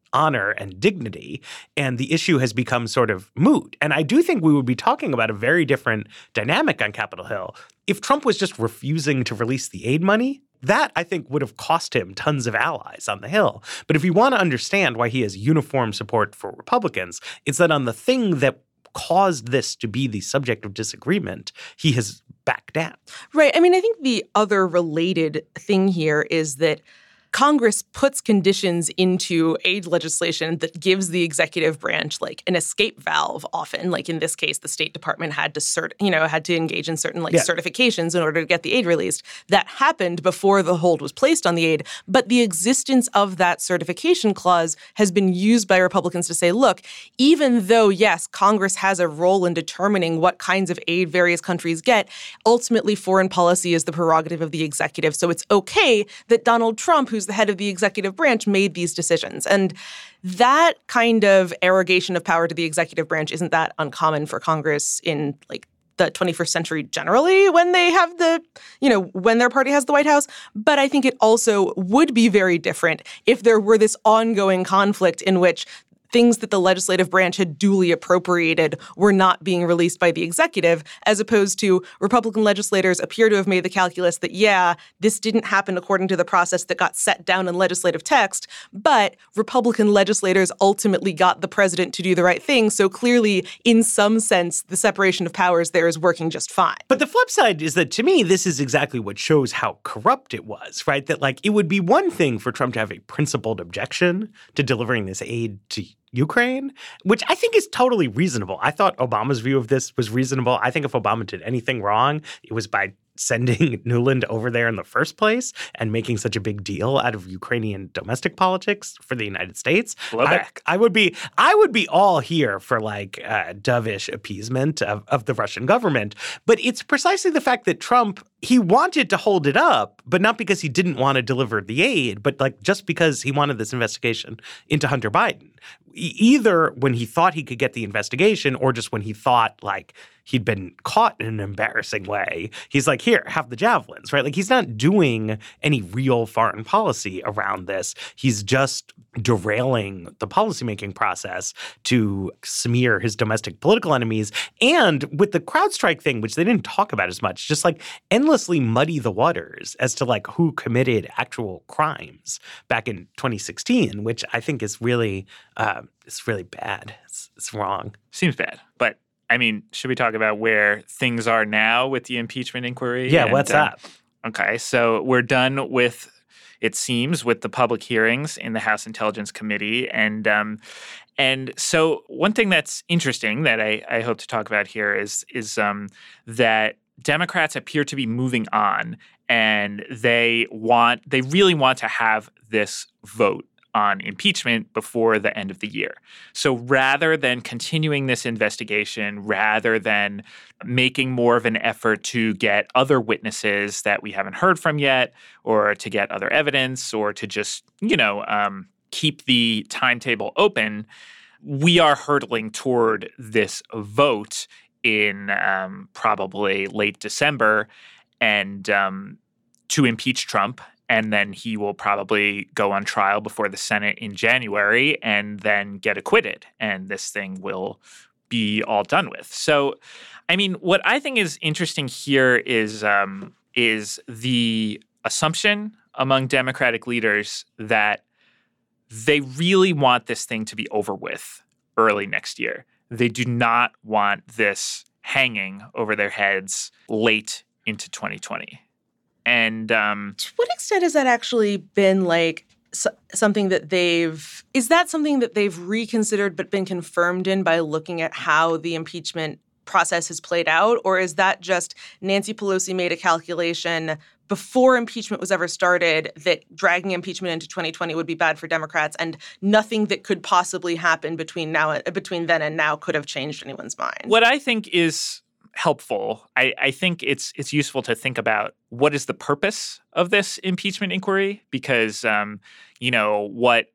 honor and dignity, and the issue has become sort of moot. And I do think we would be talking about a very different dynamic on Capitol Hill if Trump was just refusing to release the aid money. That, I think, would have cost him tons of allies on the Hill. But if you want to understand why he has uniform support for Republicans, it's that on the thing that caused this to be the subject of disagreement, he has backed down. Right. I mean, I think the other related thing here is that Congress puts conditions into aid legislation that gives the executive branch like an escape valve often. Like in this case, the State Department had to engage in certain certifications in order to get the aid released. That happened before the hold was placed on the aid. But the existence of that certification clause has been used by Republicans to say, look, even though, yes, Congress has a role in determining what kinds of aid various countries get, ultimately foreign policy is the prerogative of the executive. So it's okay that Donald Trump, who's the head of the executive branch, made these decisions. And that kind of arrogation of power to the executive branch isn't that uncommon for Congress in like the 21st century generally when they have when their party has the White House. But I think it also would be very different if there were this ongoing conflict in which things that the legislative branch had duly appropriated were not being released by the executive, as opposed to Republican legislators appear to have made the calculus that, yeah, this didn't happen according to the process that got set down in legislative text, but Republican legislators ultimately got the president to do the right thing. So clearly, in some sense, the separation of powers there is working just fine. But the flip side is that, to me, this is exactly what shows how corrupt it was, right? That, like, it would be one thing for Trump to have a principled objection to delivering this aid to Ukraine, which I think is totally reasonable. I thought Obama's view of this was reasonable. I think if Obama did anything wrong, it was by sending Nuland over there in the first place and making such a big deal out of Ukrainian domestic politics for the United States. Blowback. I would be all here for like dovish appeasement of the Russian government. But it's precisely the fact that Trump, he wanted to hold it up, but not because he didn't want to deliver the aid, but like just because he wanted this investigation into Hunter Biden. Either when he thought he could get the investigation or just when he thought like he'd been caught in an embarrassing way. He's like, here, have the javelins, right? Like he's not doing any real foreign policy around this. He's just derailing the policymaking process to smear his domestic political enemies. And with the CrowdStrike thing, which they didn't talk about as much, just like endlessly muddy the waters as to like who committed actual crimes back in 2016, which I think is really it's really bad. It's wrong. Seems bad. But I mean, should we talk about where things are now with the impeachment inquiry? Yeah, what's up? Okay, so we're done with, it seems, with the public hearings in the House Intelligence Committee. And so one thing that's interesting that I hope to talk about here is that Democrats appear to be moving on, and they really want to have this vote on impeachment before the end of the year. So rather than continuing this investigation, rather than making more of an effort to get other witnesses that we haven't heard from yet, or to get other evidence, or to just, keep the timetable open, we are hurtling toward this vote in probably late December and to impeach Trump. And then he will probably go on trial before the Senate in January and then get acquitted. And this thing will be all done with. So, I mean, what I think is interesting here is the assumption among Democratic leaders that they really want this thing to be over with early next year. They do not want this hanging over their heads late into 2020. And to what extent has that actually been like something that is that something that they've reconsidered but been confirmed in by looking at how the impeachment process has played out? Or is that just Nancy Pelosi made a calculation before impeachment was ever started that dragging impeachment into 2020 would be bad for Democrats, and nothing that could possibly happen between then and now could have changed anyone's mind? What I think is helpful, I think it's useful to think about what is the purpose of this impeachment inquiry, because what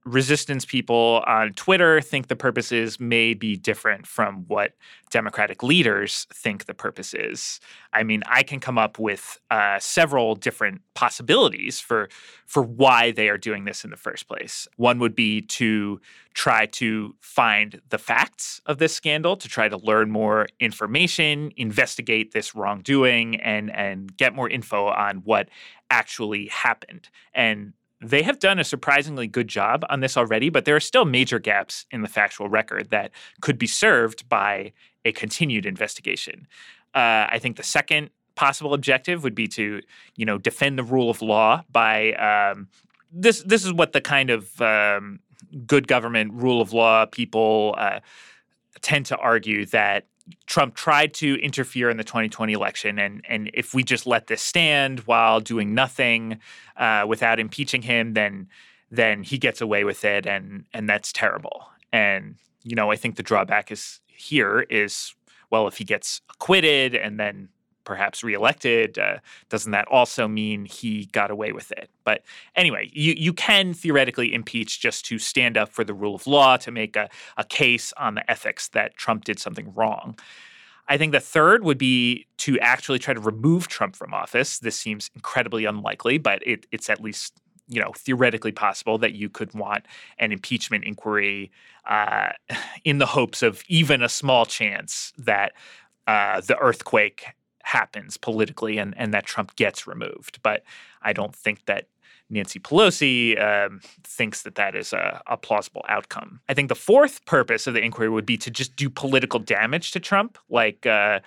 resistance people on Twitter think the purpose is may be different from what Democratic leaders think the purpose is. I mean, I can come up with several different possibilities for why they are doing this in the first place. One would be to try to find the facts of this scandal, to try to learn more information, investigate this wrongdoing, and get more info on what actually happened. And they have done a surprisingly good job on this already, but there are still major gaps in the factual record that could be served by a continued investigation. I think the second possible objective would be to, defend the rule of law by this is what the kind of good government rule of law people tend to argue, that Trump tried to interfere in the 2020 election, and if we just let this stand while doing nothing without impeaching him, then he gets away with it, and that's terrible. And I think the drawback is well, if he gets acquitted and then perhaps reelected, doesn't that also mean he got away with it? But anyway, you can theoretically impeach just to stand up for the rule of law, to make a case on the ethics that Trump did something wrong. I think the third would be to actually try to remove Trump from office. This seems incredibly unlikely, but it's at least theoretically possible that you could want an impeachment inquiry in the hopes of even a small chance that the earthquake happens politically and that Trump gets removed. But I don't think that Nancy Pelosi thinks that is a plausible outcome. I think the fourth purpose of the inquiry would be to just do political damage to Trump. Like,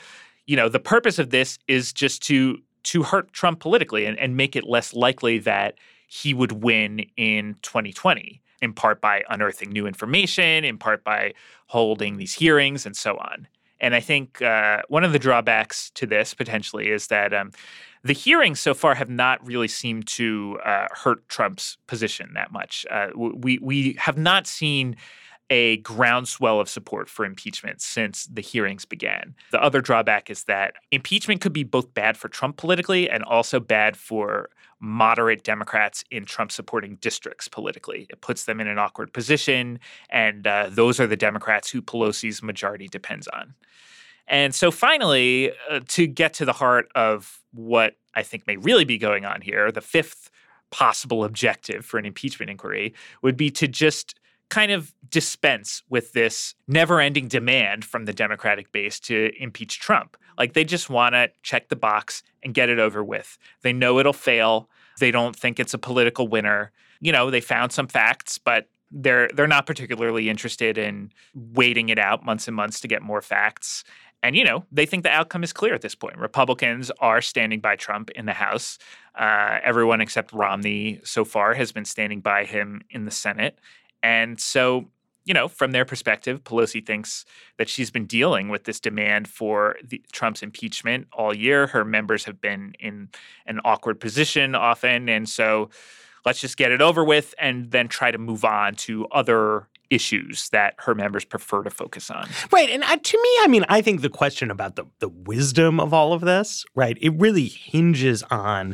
the purpose of this is just to hurt Trump politically and make it less likely that he would win in 2020, in part by unearthing new information, in part by holding these hearings and so on. And I think one of the drawbacks to this potentially is that the hearings so far have not really seemed to hurt Trump's position that much. We have not seen a groundswell of support for impeachment since the hearings began. The other drawback is that impeachment could be both bad for Trump politically and also bad for moderate Democrats in Trump-supporting districts politically. It puts them in an awkward position, and those are the Democrats who Pelosi's majority depends on. And so finally, to get to the heart of what I think may really be going on here, the fifth possible objective for an impeachment inquiry would be to just kind of dispense with this never-ending demand from the Democratic base to impeach Trump. Like, they just want to check the box and get it over with. They know it'll fail. They don't think it's a political winner. They found some facts, but they're not particularly interested in waiting it out months and months to get more facts. And, they think the outcome is clear at this point. Republicans are standing by Trump in the House. Everyone except Romney so far has been standing by him in the Senate. And so, from their perspective, Pelosi thinks that she's been dealing with this demand for Trump's impeachment all year. Her members have been in an awkward position often. And so let's just get it over with and then try to move on to other issues that her members prefer to focus on. Right. And to me, I think the question about the wisdom of all of this, right, it really hinges on,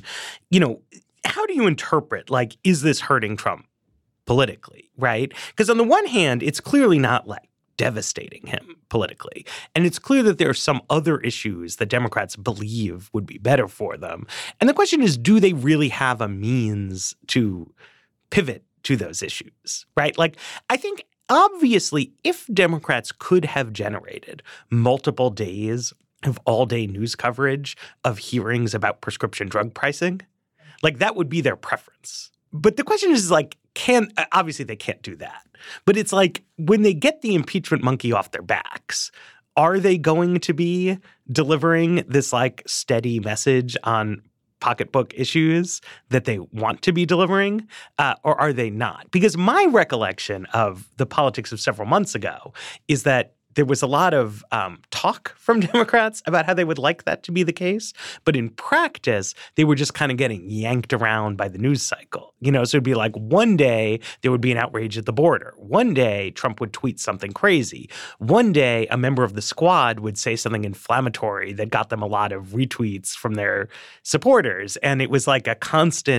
how do you interpret, is this hurting Trump politically, right? Because on the one hand, it's clearly not devastating him politically. And it's clear that there are some other issues that Democrats believe would be better for them. And the question is, do they really have a means to pivot to those issues, right? I think obviously if Democrats could have generated multiple days of all-day news coverage of hearings about prescription drug pricing, that would be their preference. But the question is, obviously they can't do that. But it's when they get the impeachment monkey off their backs, are they going to be delivering this steady message on pocketbook issues that they want to be delivering, or are they not? Because my recollection of the politics of several months ago is that there was a lot of talk from Democrats about how they would like that to be the case. But in practice, they were just kind of getting yanked around by the news cycle. So it'd be one day there would be an outrage at the border. One day Trump would tweet something crazy. One day a member of the squad would say something inflammatory that got them a lot of retweets from their supporters. And it was a constant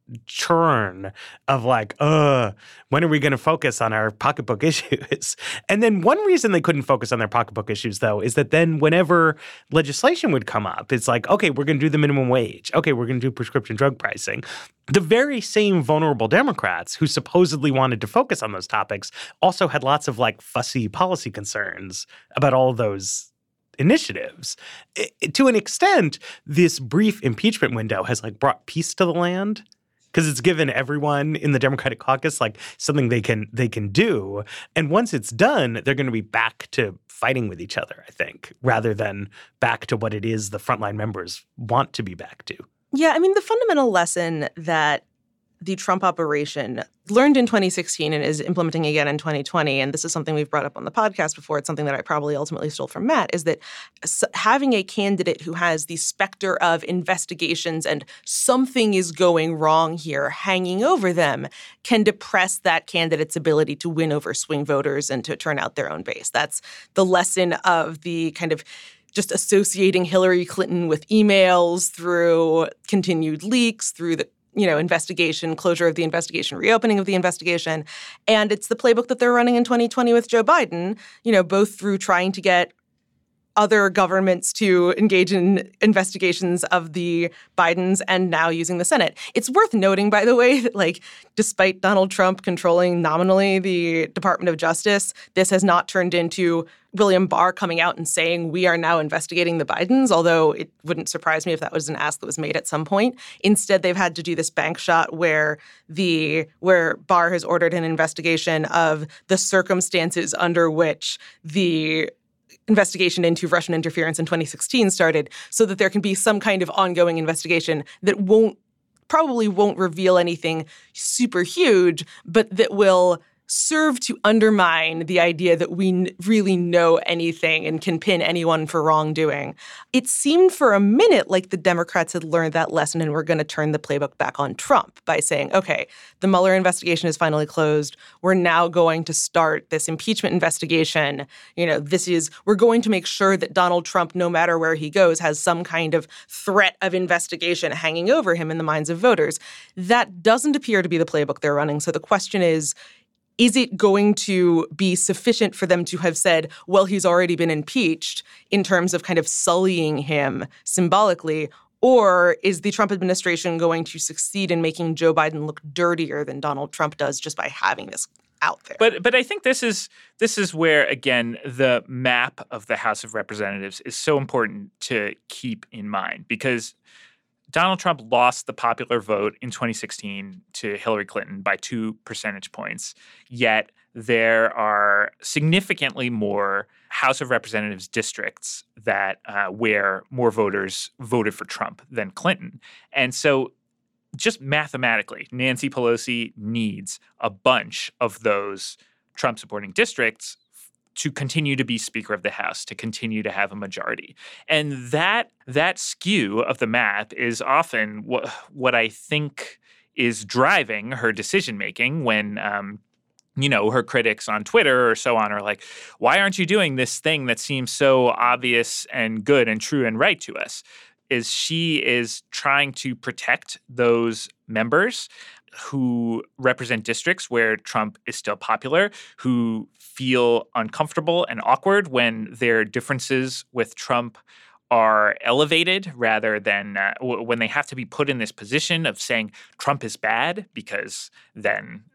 churn of like, when are we going to focus on our pocketbook issues? And then one reason they couldn't focus on their pocketbook issues, though, is that then whenever legislation would come up, it's like, okay, we're going to do the minimum wage. Okay, we're going to do prescription drug pricing. The very same vulnerable Democrats who supposedly wanted to focus on those topics also had lots of like fussy policy concerns about all those initiatives. To an extent, this brief impeachment window has like brought peace to the land, because it's given everyone in the Democratic caucus like something they can do. And once it's done, they're going to be back to fighting with each other, I think, rather than back to what it is the frontline members want to be back to. Yeah, I mean, the fundamental lesson that the Trump operation learned in 2016 and is implementing again in 2020, and this is something we've brought up on the podcast before, it's something that I probably ultimately stole from Matt, is that having a candidate who has the specter of investigations and something is going wrong here hanging over them can depress that candidate's ability to win over swing voters and to turn out their own base. That's the lesson of the kind of just associating Hillary Clinton with emails through continued leaks, through the investigation, closure of the investigation, reopening of the investigation. And it's the playbook that they're running in 2020 with Joe Biden, both through trying to get other governments to engage in investigations of the Bidens and now using the Senate. It's worth noting, by the way, that despite Donald Trump controlling nominally the Department of Justice, this has not turned into William Barr coming out and saying we are now investigating the Bidens, although it wouldn't surprise me if that was an ask that was made at some point. Instead, they've had to do this bank shot where Barr has ordered an investigation of the circumstances under which the investigation into Russian interference in 2016 started, so that there can be some kind of ongoing investigation that probably won't reveal anything super huge, but that will serve to undermine the idea that we really know anything and can pin anyone for wrongdoing. It seemed for a minute like the Democrats had learned that lesson and were going to turn the playbook back on Trump by saying, okay, the Mueller investigation is finally closed. We're now going to start this impeachment investigation. We're going to make sure that Donald Trump, no matter where he goes, has some kind of threat of investigation hanging over him in the minds of voters. That doesn't appear to be the playbook they're running. So the question is it going to be sufficient for them to have said, well, he's already been impeached in terms of kind of sullying him symbolically? Or is the Trump administration going to succeed in making Joe Biden look dirtier than Donald Trump does just by having this out there? But I think this is where, again, the map of the House of Representatives is so important to keep in mind, because Donald Trump lost the popular vote in 2016 to Hillary Clinton by 2 percentage points, yet there are significantly more House of Representatives districts that where more voters voted for Trump than Clinton. And so just mathematically, Nancy Pelosi needs a bunch of those Trump-supporting districts to continue to be Speaker of the House, to continue to have a majority. And that skew of the map is often what I think is driving her decision-making when her critics on Twitter or so on are like, why aren't you doing this thing that seems so obvious and good and true and right to us? Is she is trying to protect those members who represent districts where Trump is still popular, who feel uncomfortable and awkward when their differences with Trump are elevated rather than when they have to be put in this position of saying Trump is bad, because then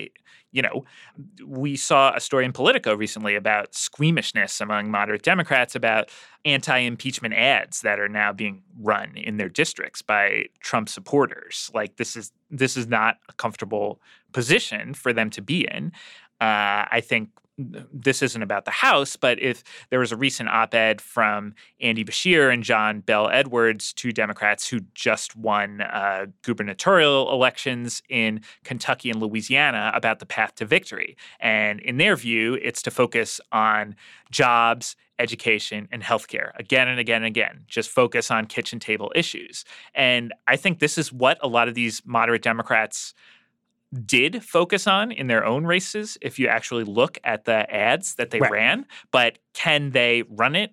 we saw a story in Politico recently about squeamishness among moderate Democrats about anti-impeachment ads that are now being run in their districts by Trump supporters. Like, this is not a comfortable position for them to be in. I think this isn't about the House, but if there was a recent op-ed from Andy Beshear and John Bel Edwards, 2 Democrats who just won gubernatorial elections in Kentucky and Louisiana, about the path to victory. And in their view, it's to focus on jobs, education, and healthcare again and again and again. Just focus on kitchen table issues. And I think this is what a lot of these moderate Democrats did focus on in their own races, if you actually look at the ads that they ran. But can they run it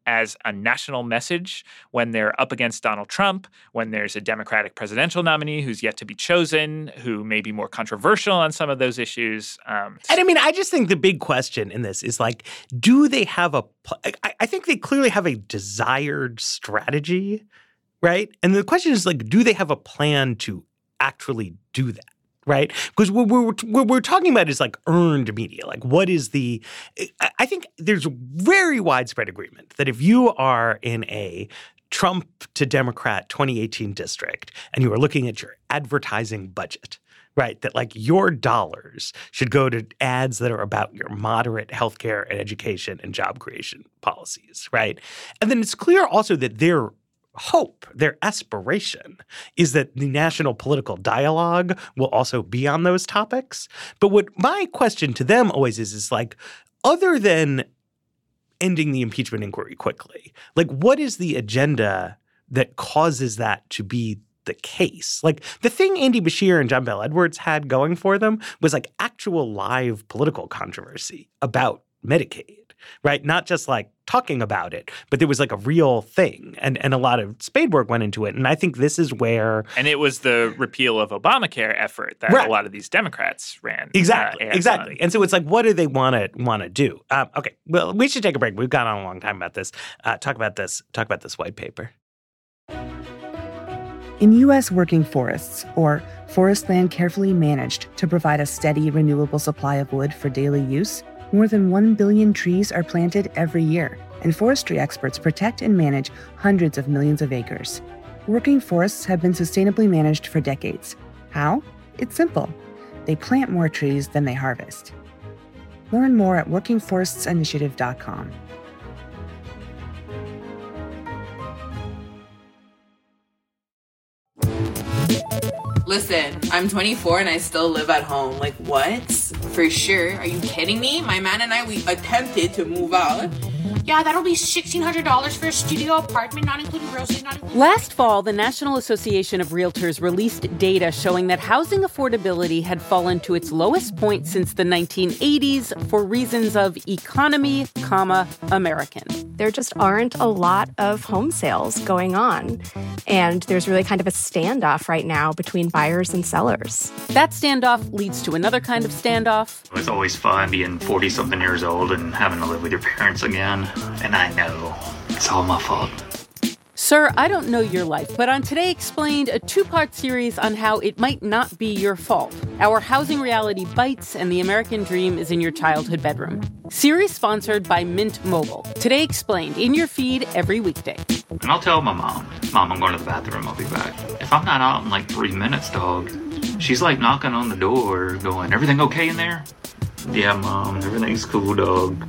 as a national message when they're up against Donald Trump, when there's a Democratic presidential nominee who's yet to be chosen, who may be more controversial on some of those issues. And I mean, I just think the big question in this is like, do they have I think they clearly have a desired strategy, right? And the question is like, do they have a plan to actually do that? Right? Because what we're talking about is like earned media. Like what is I think there's very widespread agreement that if you are in a Trump to Democrat 2018 district and you are looking at your advertising budget, right, that like your dollars should go to ads that are about your moderate healthcare and education and job creation policies, right? And then it's clear also that their hope, their aspiration is that the national political dialogue will also be on those topics. But what my question to them always is like, other than ending the impeachment inquiry quickly, like what is the agenda that causes that to be the case? Like the thing Andy Beshear and John Bel Edwards had going for them was like actual live political controversy about Medicaid. Right? Not just like talking about it, but there was like a real thing. And a lot of spade work went into it. And I think this is where. And it was the repeal of Obamacare effort that a lot of these Democrats ran. Exactly. And so it's like, what do they want to do? Okay. Well, we should take a break. We've gone on a long time about this. Talk about this white paper. In U.S. working forests, or forest land carefully managed to provide a steady, renewable supply of wood for daily use, more than 1 billion trees are planted every year, and forestry experts protect and manage hundreds of millions of acres. Working forests have been sustainably managed for decades. How? It's simple. They plant more trees than they harvest. Learn more at workingforestsinitiative.com. Listen, I'm 24 and I still live at home. Like, what? For sure. Are you kidding me? My man and I, we attempted to move out. Yeah, that'll be $1,600 for a studio apartment, not including groceries, not including... Last fall, the National Association of Realtors released data showing that housing affordability had fallen to its lowest point since the 1980s for reasons of economy, American. There just aren't a lot of home sales going on. And there's really kind of a standoff right now between buyers and sellers. That standoff leads to another kind of standoff. It's always fun being 40-something years old and having to live with your parents again. And I know it's all my fault. Sir, I don't know your life, but on Today Explained, a two-part series on how it might not be your fault. Our housing reality bites and the American dream is in your childhood bedroom. Series sponsored by Mint Mobile. Today Explained, in your feed every weekday. And I'll tell my mom, I'm going to the bathroom, I'll be back. If I'm not out in like 3 minutes, dog, she's like knocking on the door going, everything okay in there? Yeah, Mom, everything's cool, dog.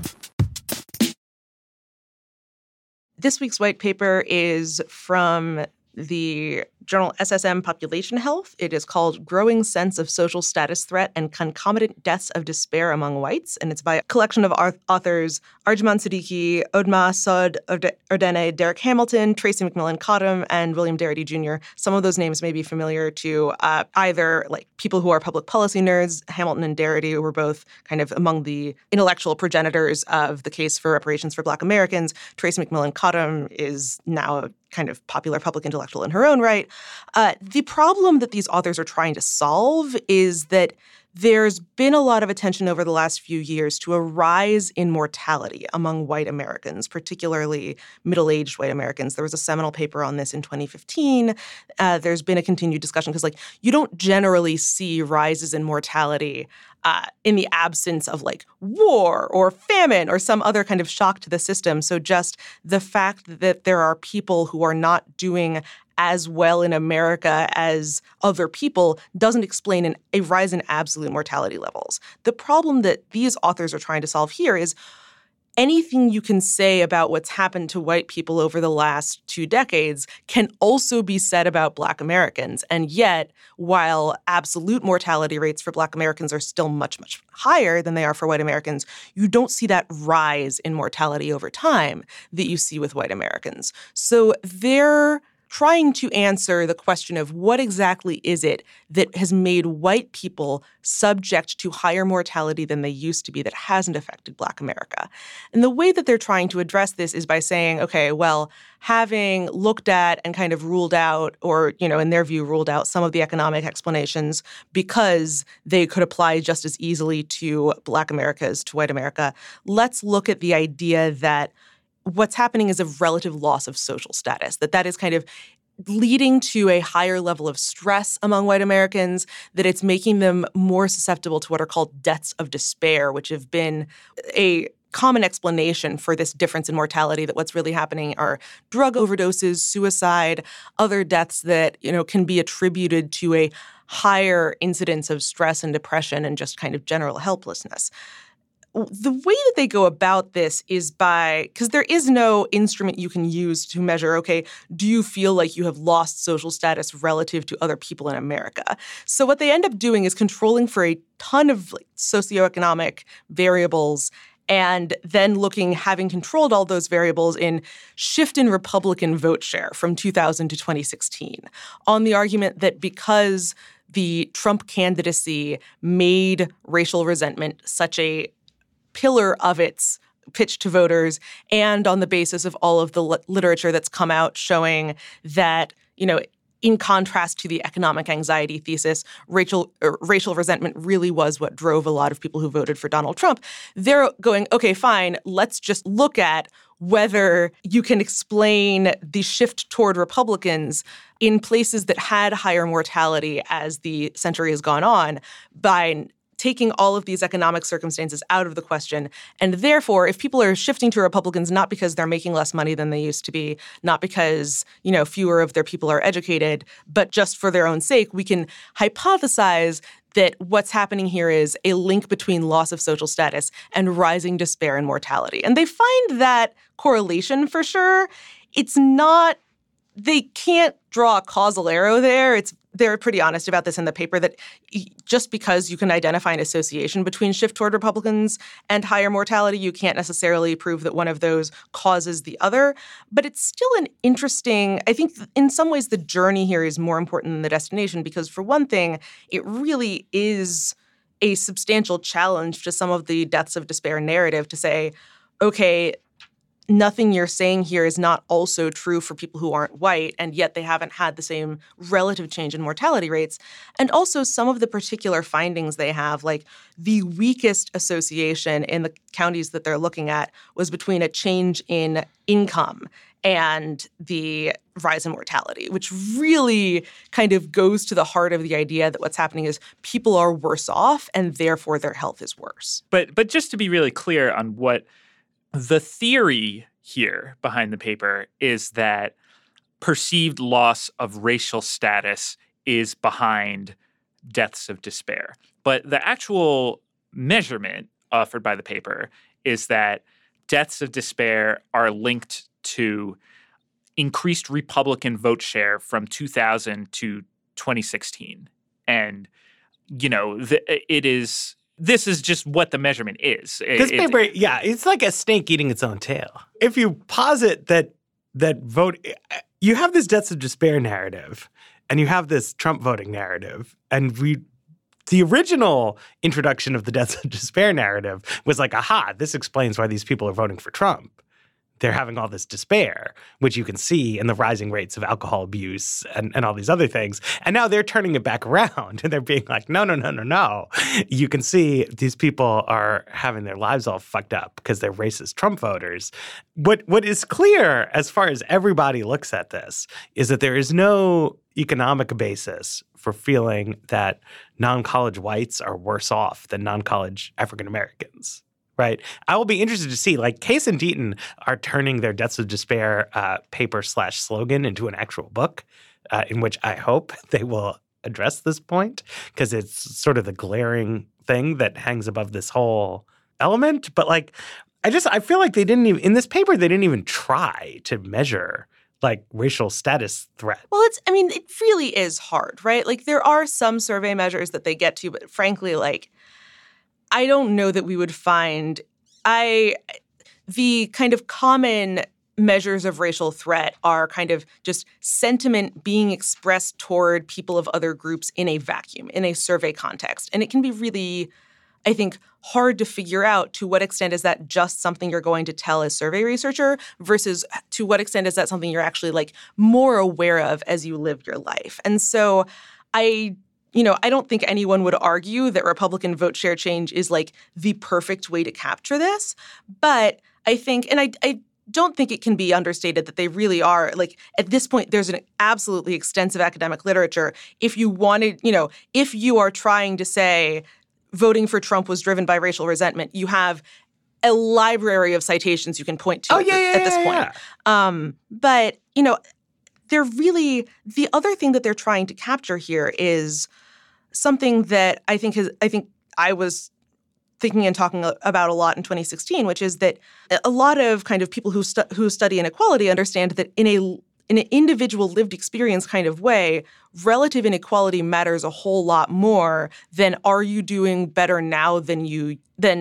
This week's white paper is from the journal SSM Population Health. It is called Growing Sense of Social Status Threat and Concomitant Deaths of Despair Among Whites. And it's by a collection of authors Arjman Siddiqui, Odma Saud Ordene, Derek Hamilton, Tracy McMillan Cottom, and William Darity Jr. Some of those names may be familiar to either like people who are public policy nerds. Hamilton and Darity were both kind of among the intellectual progenitors of the case for reparations for Black Americans. Tracy McMillan Cottom is now a kind of popular public intellectual in her own right. The problem that these authors are trying to solve is that there's been a lot of attention over the last few years to a rise in mortality among white Americans, particularly middle-aged white Americans. There was a seminal paper on this in 2015. There's been a continued discussion because, like, you don't generally see rises in mortality in the absence of, like, war or famine or some other kind of shock to the system. So just the fact that there are people who are not doing as well in America as other people doesn't explain a rise in absolute mortality levels. The problem that these authors are trying to solve here is anything you can say about what's happened to white people over the last 2 decades can also be said about Black Americans. And yet, while absolute mortality rates for Black Americans are still much, much higher than they are for white Americans, you don't see that rise in mortality over time that you see with white Americans. So they're trying to answer the question of what exactly is it that has made white people subject to higher mortality than they used to be that hasn't affected Black America. And the way that they're trying to address this is by saying, okay, well, having looked at and kind of ruled out, or, in their view, ruled out some of the economic explanations because they could apply just as easily to Black America as to white America, let's look at the idea that what's happening is a relative loss of social status, that is kind of leading to a higher level of stress among white Americans, that it's making them more susceptible to what are called deaths of despair, which have been a common explanation for this difference in mortality, that what's really happening are drug overdoses, suicide, other deaths that, can be attributed to a higher incidence of stress and depression and just kind of general helplessness. The way that they go about this is because there is no instrument you can use to measure, okay, do you feel like you have lost social status relative to other people in America? So what they end up doing is controlling for a ton of socioeconomic variables, and then having controlled all those variables in shift in Republican vote share from 2000 to 2016, on the argument that because the Trump candidacy made racial resentment such a pillar of its pitch to voters, and on the basis of all of the literature that's come out showing that, in contrast to the economic anxiety thesis, racial resentment really was what drove a lot of people who voted for Donald Trump. They're going, okay, fine, let's just look at whether you can explain the shift toward Republicans in places that had higher mortality as the century has gone on by taking all of these economic circumstances out of the question. And therefore, if people are shifting to Republicans not because they're making less money than they used to be, not because, fewer of their people are educated, but just for their own sake, we can hypothesize that what's happening here is a link between loss of social status and rising despair and mortality. And they find that correlation for sure. They can't draw a causal arrow there. They're pretty honest about this in the paper, that just because you can identify an association between shift toward Republicans and higher mortality, you can't necessarily prove that one of those causes the other. But it's still an interesting, I think in some ways the journey here is more important than the destination, because for one thing, it really is a substantial challenge to some of the deaths of despair narrative to say, okay, nothing you're saying here is not also true for people who aren't white, and yet they haven't had the same relative change in mortality rates. And also some of the particular findings they have, like the weakest association in the counties that they're looking at was between a change in income and the rise in mortality, which really kind of goes to the heart of the idea that what's happening is people are worse off and therefore their health is worse. But just to be really clear on what the theory here behind the paper is, that perceived loss of racial status is behind deaths of despair. But the actual measurement offered by the paper is that deaths of despair are linked to increased Republican vote share from 2000 to 2016. And, this is just what the measurement is. This paper, it's like a snake eating its own tail. If you posit that vote, you have this deaths of despair narrative, and you have this Trump voting narrative, and the original introduction of the deaths of despair narrative was like, aha, this explains why these people are voting for Trump. They're having all this despair, which you can see in the rising rates of alcohol abuse and all these other things. And now they're turning it back around, and they're being like, no. You can see these people are having their lives all fucked up because they're racist Trump voters. What is clear as far as everybody looks at this is that there is no economic basis for feeling that non-college whites are worse off than non-college African Americans. Right. I will be interested to see, Case and Deaton are turning their Deaths of Despair paper/slogan into an actual book, in which I hope they will address this point, because it's sort of the glaring thing that hangs above this whole element. But I feel like they didn't even, in this paper, they didn't even try to measure racial status threat. Well, it really is hard, right? There are some survey measures that they get to, but frankly, I don't know that we would find the kind of common measures of racial threat are kind of just sentiment being expressed toward people of other groups in a vacuum, in a survey context. And it can be really, I think, hard to figure out to what extent is that just something you're going to tell as survey researcher versus to what extent is that something you're actually like more aware of as you live your life. And so I don't think anyone would argue that Republican vote share change is like the perfect way to capture this. But I think, and I don't think it can be understated that they really are, like, at this point, there's an absolutely extensive academic literature. If you wanted, if you are trying to say voting for Trump was driven by racial resentment, you have a library of citations you can point to at this point. But, they're really, the other thing that they're trying to capture here is something that I think I was thinking and talking about a lot in 2016, which is that a lot of kind of people who study inequality understand that in an individual lived experience kind of way, relative inequality matters a whole lot more than are you doing better now than your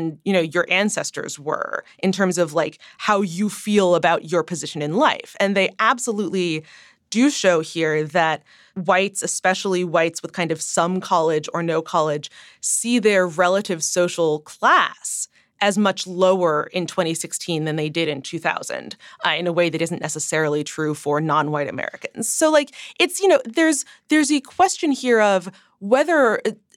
ancestors were in terms of like how you feel about your position in life. And they absolutely do show here that whites, especially whites with kind of some college or no college, see their relative social class as much lower in 2016 than they did in 2000, in a way that isn't necessarily true for non-white Americans. So, like, it's, there's a question here of whether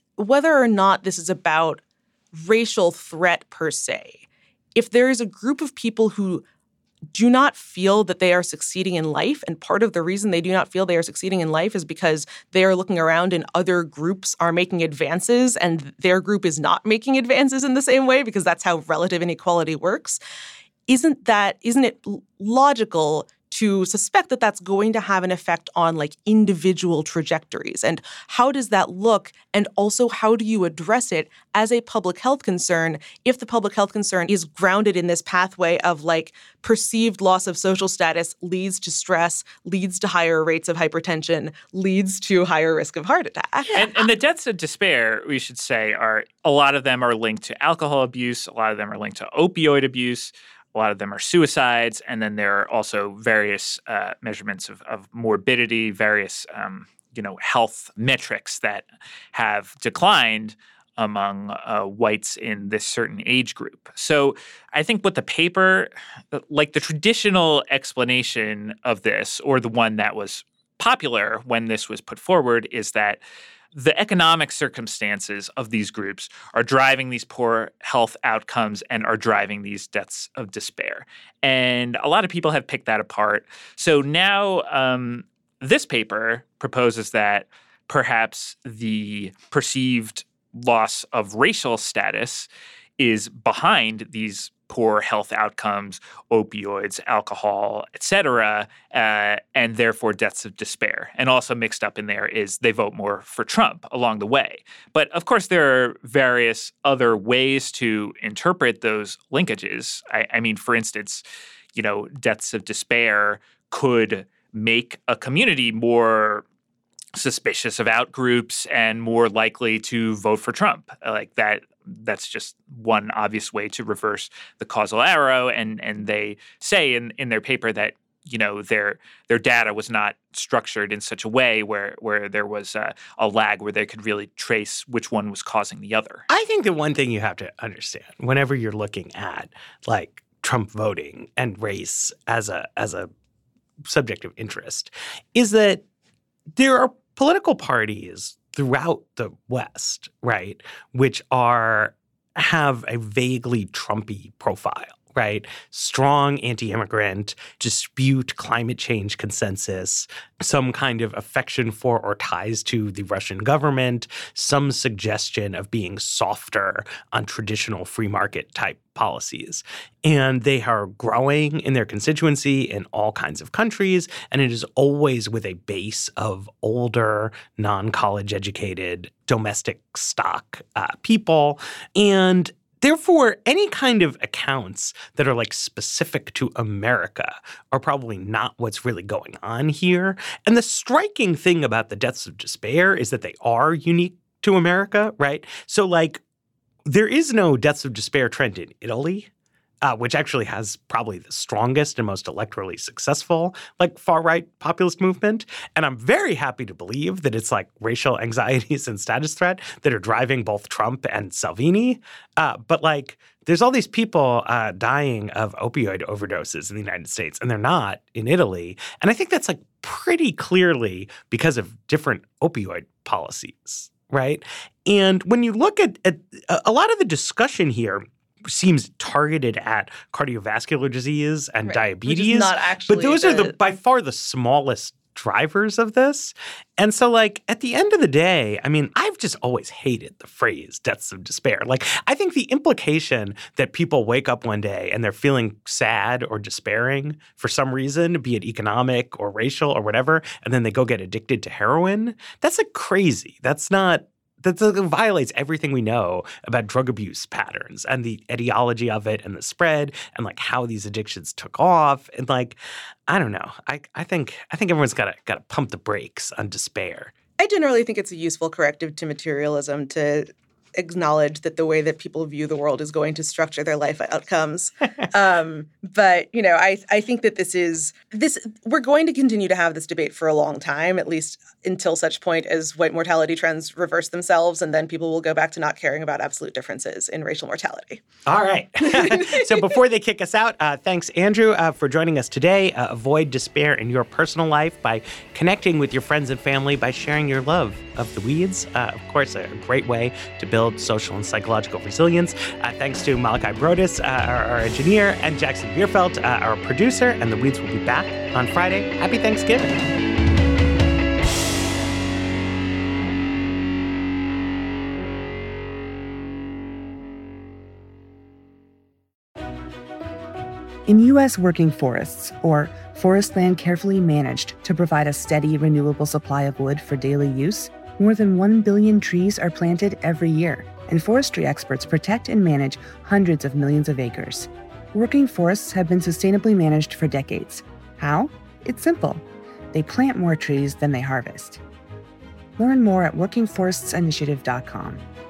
or not this is about racial threat per se. If there is a group of people who do not feel that they are succeeding in life, and part of the reason they do not feel they are succeeding in life is because they are looking around and other groups are making advances and their group is not making advances in the same way because that's how relative inequality works. Isn't it logical to suspect that that's going to have an effect on like individual trajectories? And how does that look? And also, how do you address it as a public health concern if the public health concern is grounded in this pathway of like perceived loss of social status leads to stress, leads to higher rates of hypertension, leads to higher risk of heart attack? And the deaths of despair, we should say, a lot of them are linked to alcohol abuse. A lot of them are linked to opioid abuse. A lot of them are suicides, and then there are also various measurements of morbidity, various health metrics that have declined among whites in this certain age group. So I think what the paper, like the traditional explanation of this, or the one that was popular when this was put forward, is that the economic circumstances of these groups are driving these poor health outcomes and are driving these deaths of despair. And a lot of people have picked that apart. So now this paper proposes that perhaps the perceived loss of racial status is behind these poor health outcomes, opioids, alcohol, et cetera, and therefore deaths of despair. And also mixed up in there is they vote more for Trump along the way. But of course, there are various other ways to interpret those linkages. I mean, for instance, deaths of despair could make a community more suspicious of outgroups and more likely to vote for Trump. Like that's just one obvious way to reverse the causal arrow. And they say in their paper that, their data was not structured in such a way where there was a lag where they could really trace which one was causing the other. I think the one thing you have to understand whenever you're looking at like Trump voting and race as a subject of interest is that there are political parties throughout the West, right, which have a vaguely Trumpy profile, right? Strong anti-immigrant, dispute climate change consensus, some kind of affection for or ties to the Russian government, some suggestion of being softer on traditional free market type policies. And they are growing in their constituency in all kinds of countries. And it is always with a base of older, non-college educated, domestic stock people. And therefore, any kind of accounts that are like specific to America are probably not what's really going on here. And the striking thing about the deaths of despair is that they are unique to America, right? So like there is no deaths of despair trend in Italy. which actually has probably the strongest and most electorally successful, like, far-right populist movement. And I'm very happy to believe that it's, like, racial anxieties and status threat that are driving both Trump and Salvini. But, like, there's all these people dying of opioid overdoses in the United States, and they're not in Italy. And I think that's, like, pretty clearly because of different opioid policies, right? And when you look at a lot of the discussion here seems targeted at cardiovascular disease and diabetes. Which is not actually but those are by far the smallest drivers of this. And so, like, at the end of the day, I mean, I've just always hated the phrase deaths of despair. Like, I think the implication that people wake up one day and they're feeling sad or despairing for some reason, be it economic or racial or whatever, and then they go get addicted to heroin, that's, like, crazy. That violates everything we know about drug abuse patterns and the etiology of it and the spread and, like, how these addictions took off. And, like, I don't know. I think everyone's got to pump the brakes on despair. I generally think it's a useful corrective to materialism to acknowledge that the way that people view the world is going to structure their life outcomes. But, you know, I think that we're going to continue to have this debate for a long time, at least until such point as white mortality trends reverse themselves, and then people will go back to not caring about absolute differences in racial mortality. All right. So before they kick us out, thanks, Andrew, for joining us today. Avoid despair in your personal life by connecting with your friends and family, by sharing your love of the weeds. Of course, a great way to build social and psychological resilience. Thanks to Malachi Brodus, our engineer, and Jackson Bierfeld, our producer. And the Weeds will be back on Friday. Happy Thanksgiving. In U.S. working forests, or forest land carefully managed to provide a steady, renewable supply of wood for daily use, more than 1 billion trees are planted every year, and forestry experts protect and manage hundreds of millions of acres. Working forests have been sustainably managed for decades. How? It's simple. They plant more trees than they harvest. Learn more at workingforestsinitiative.com.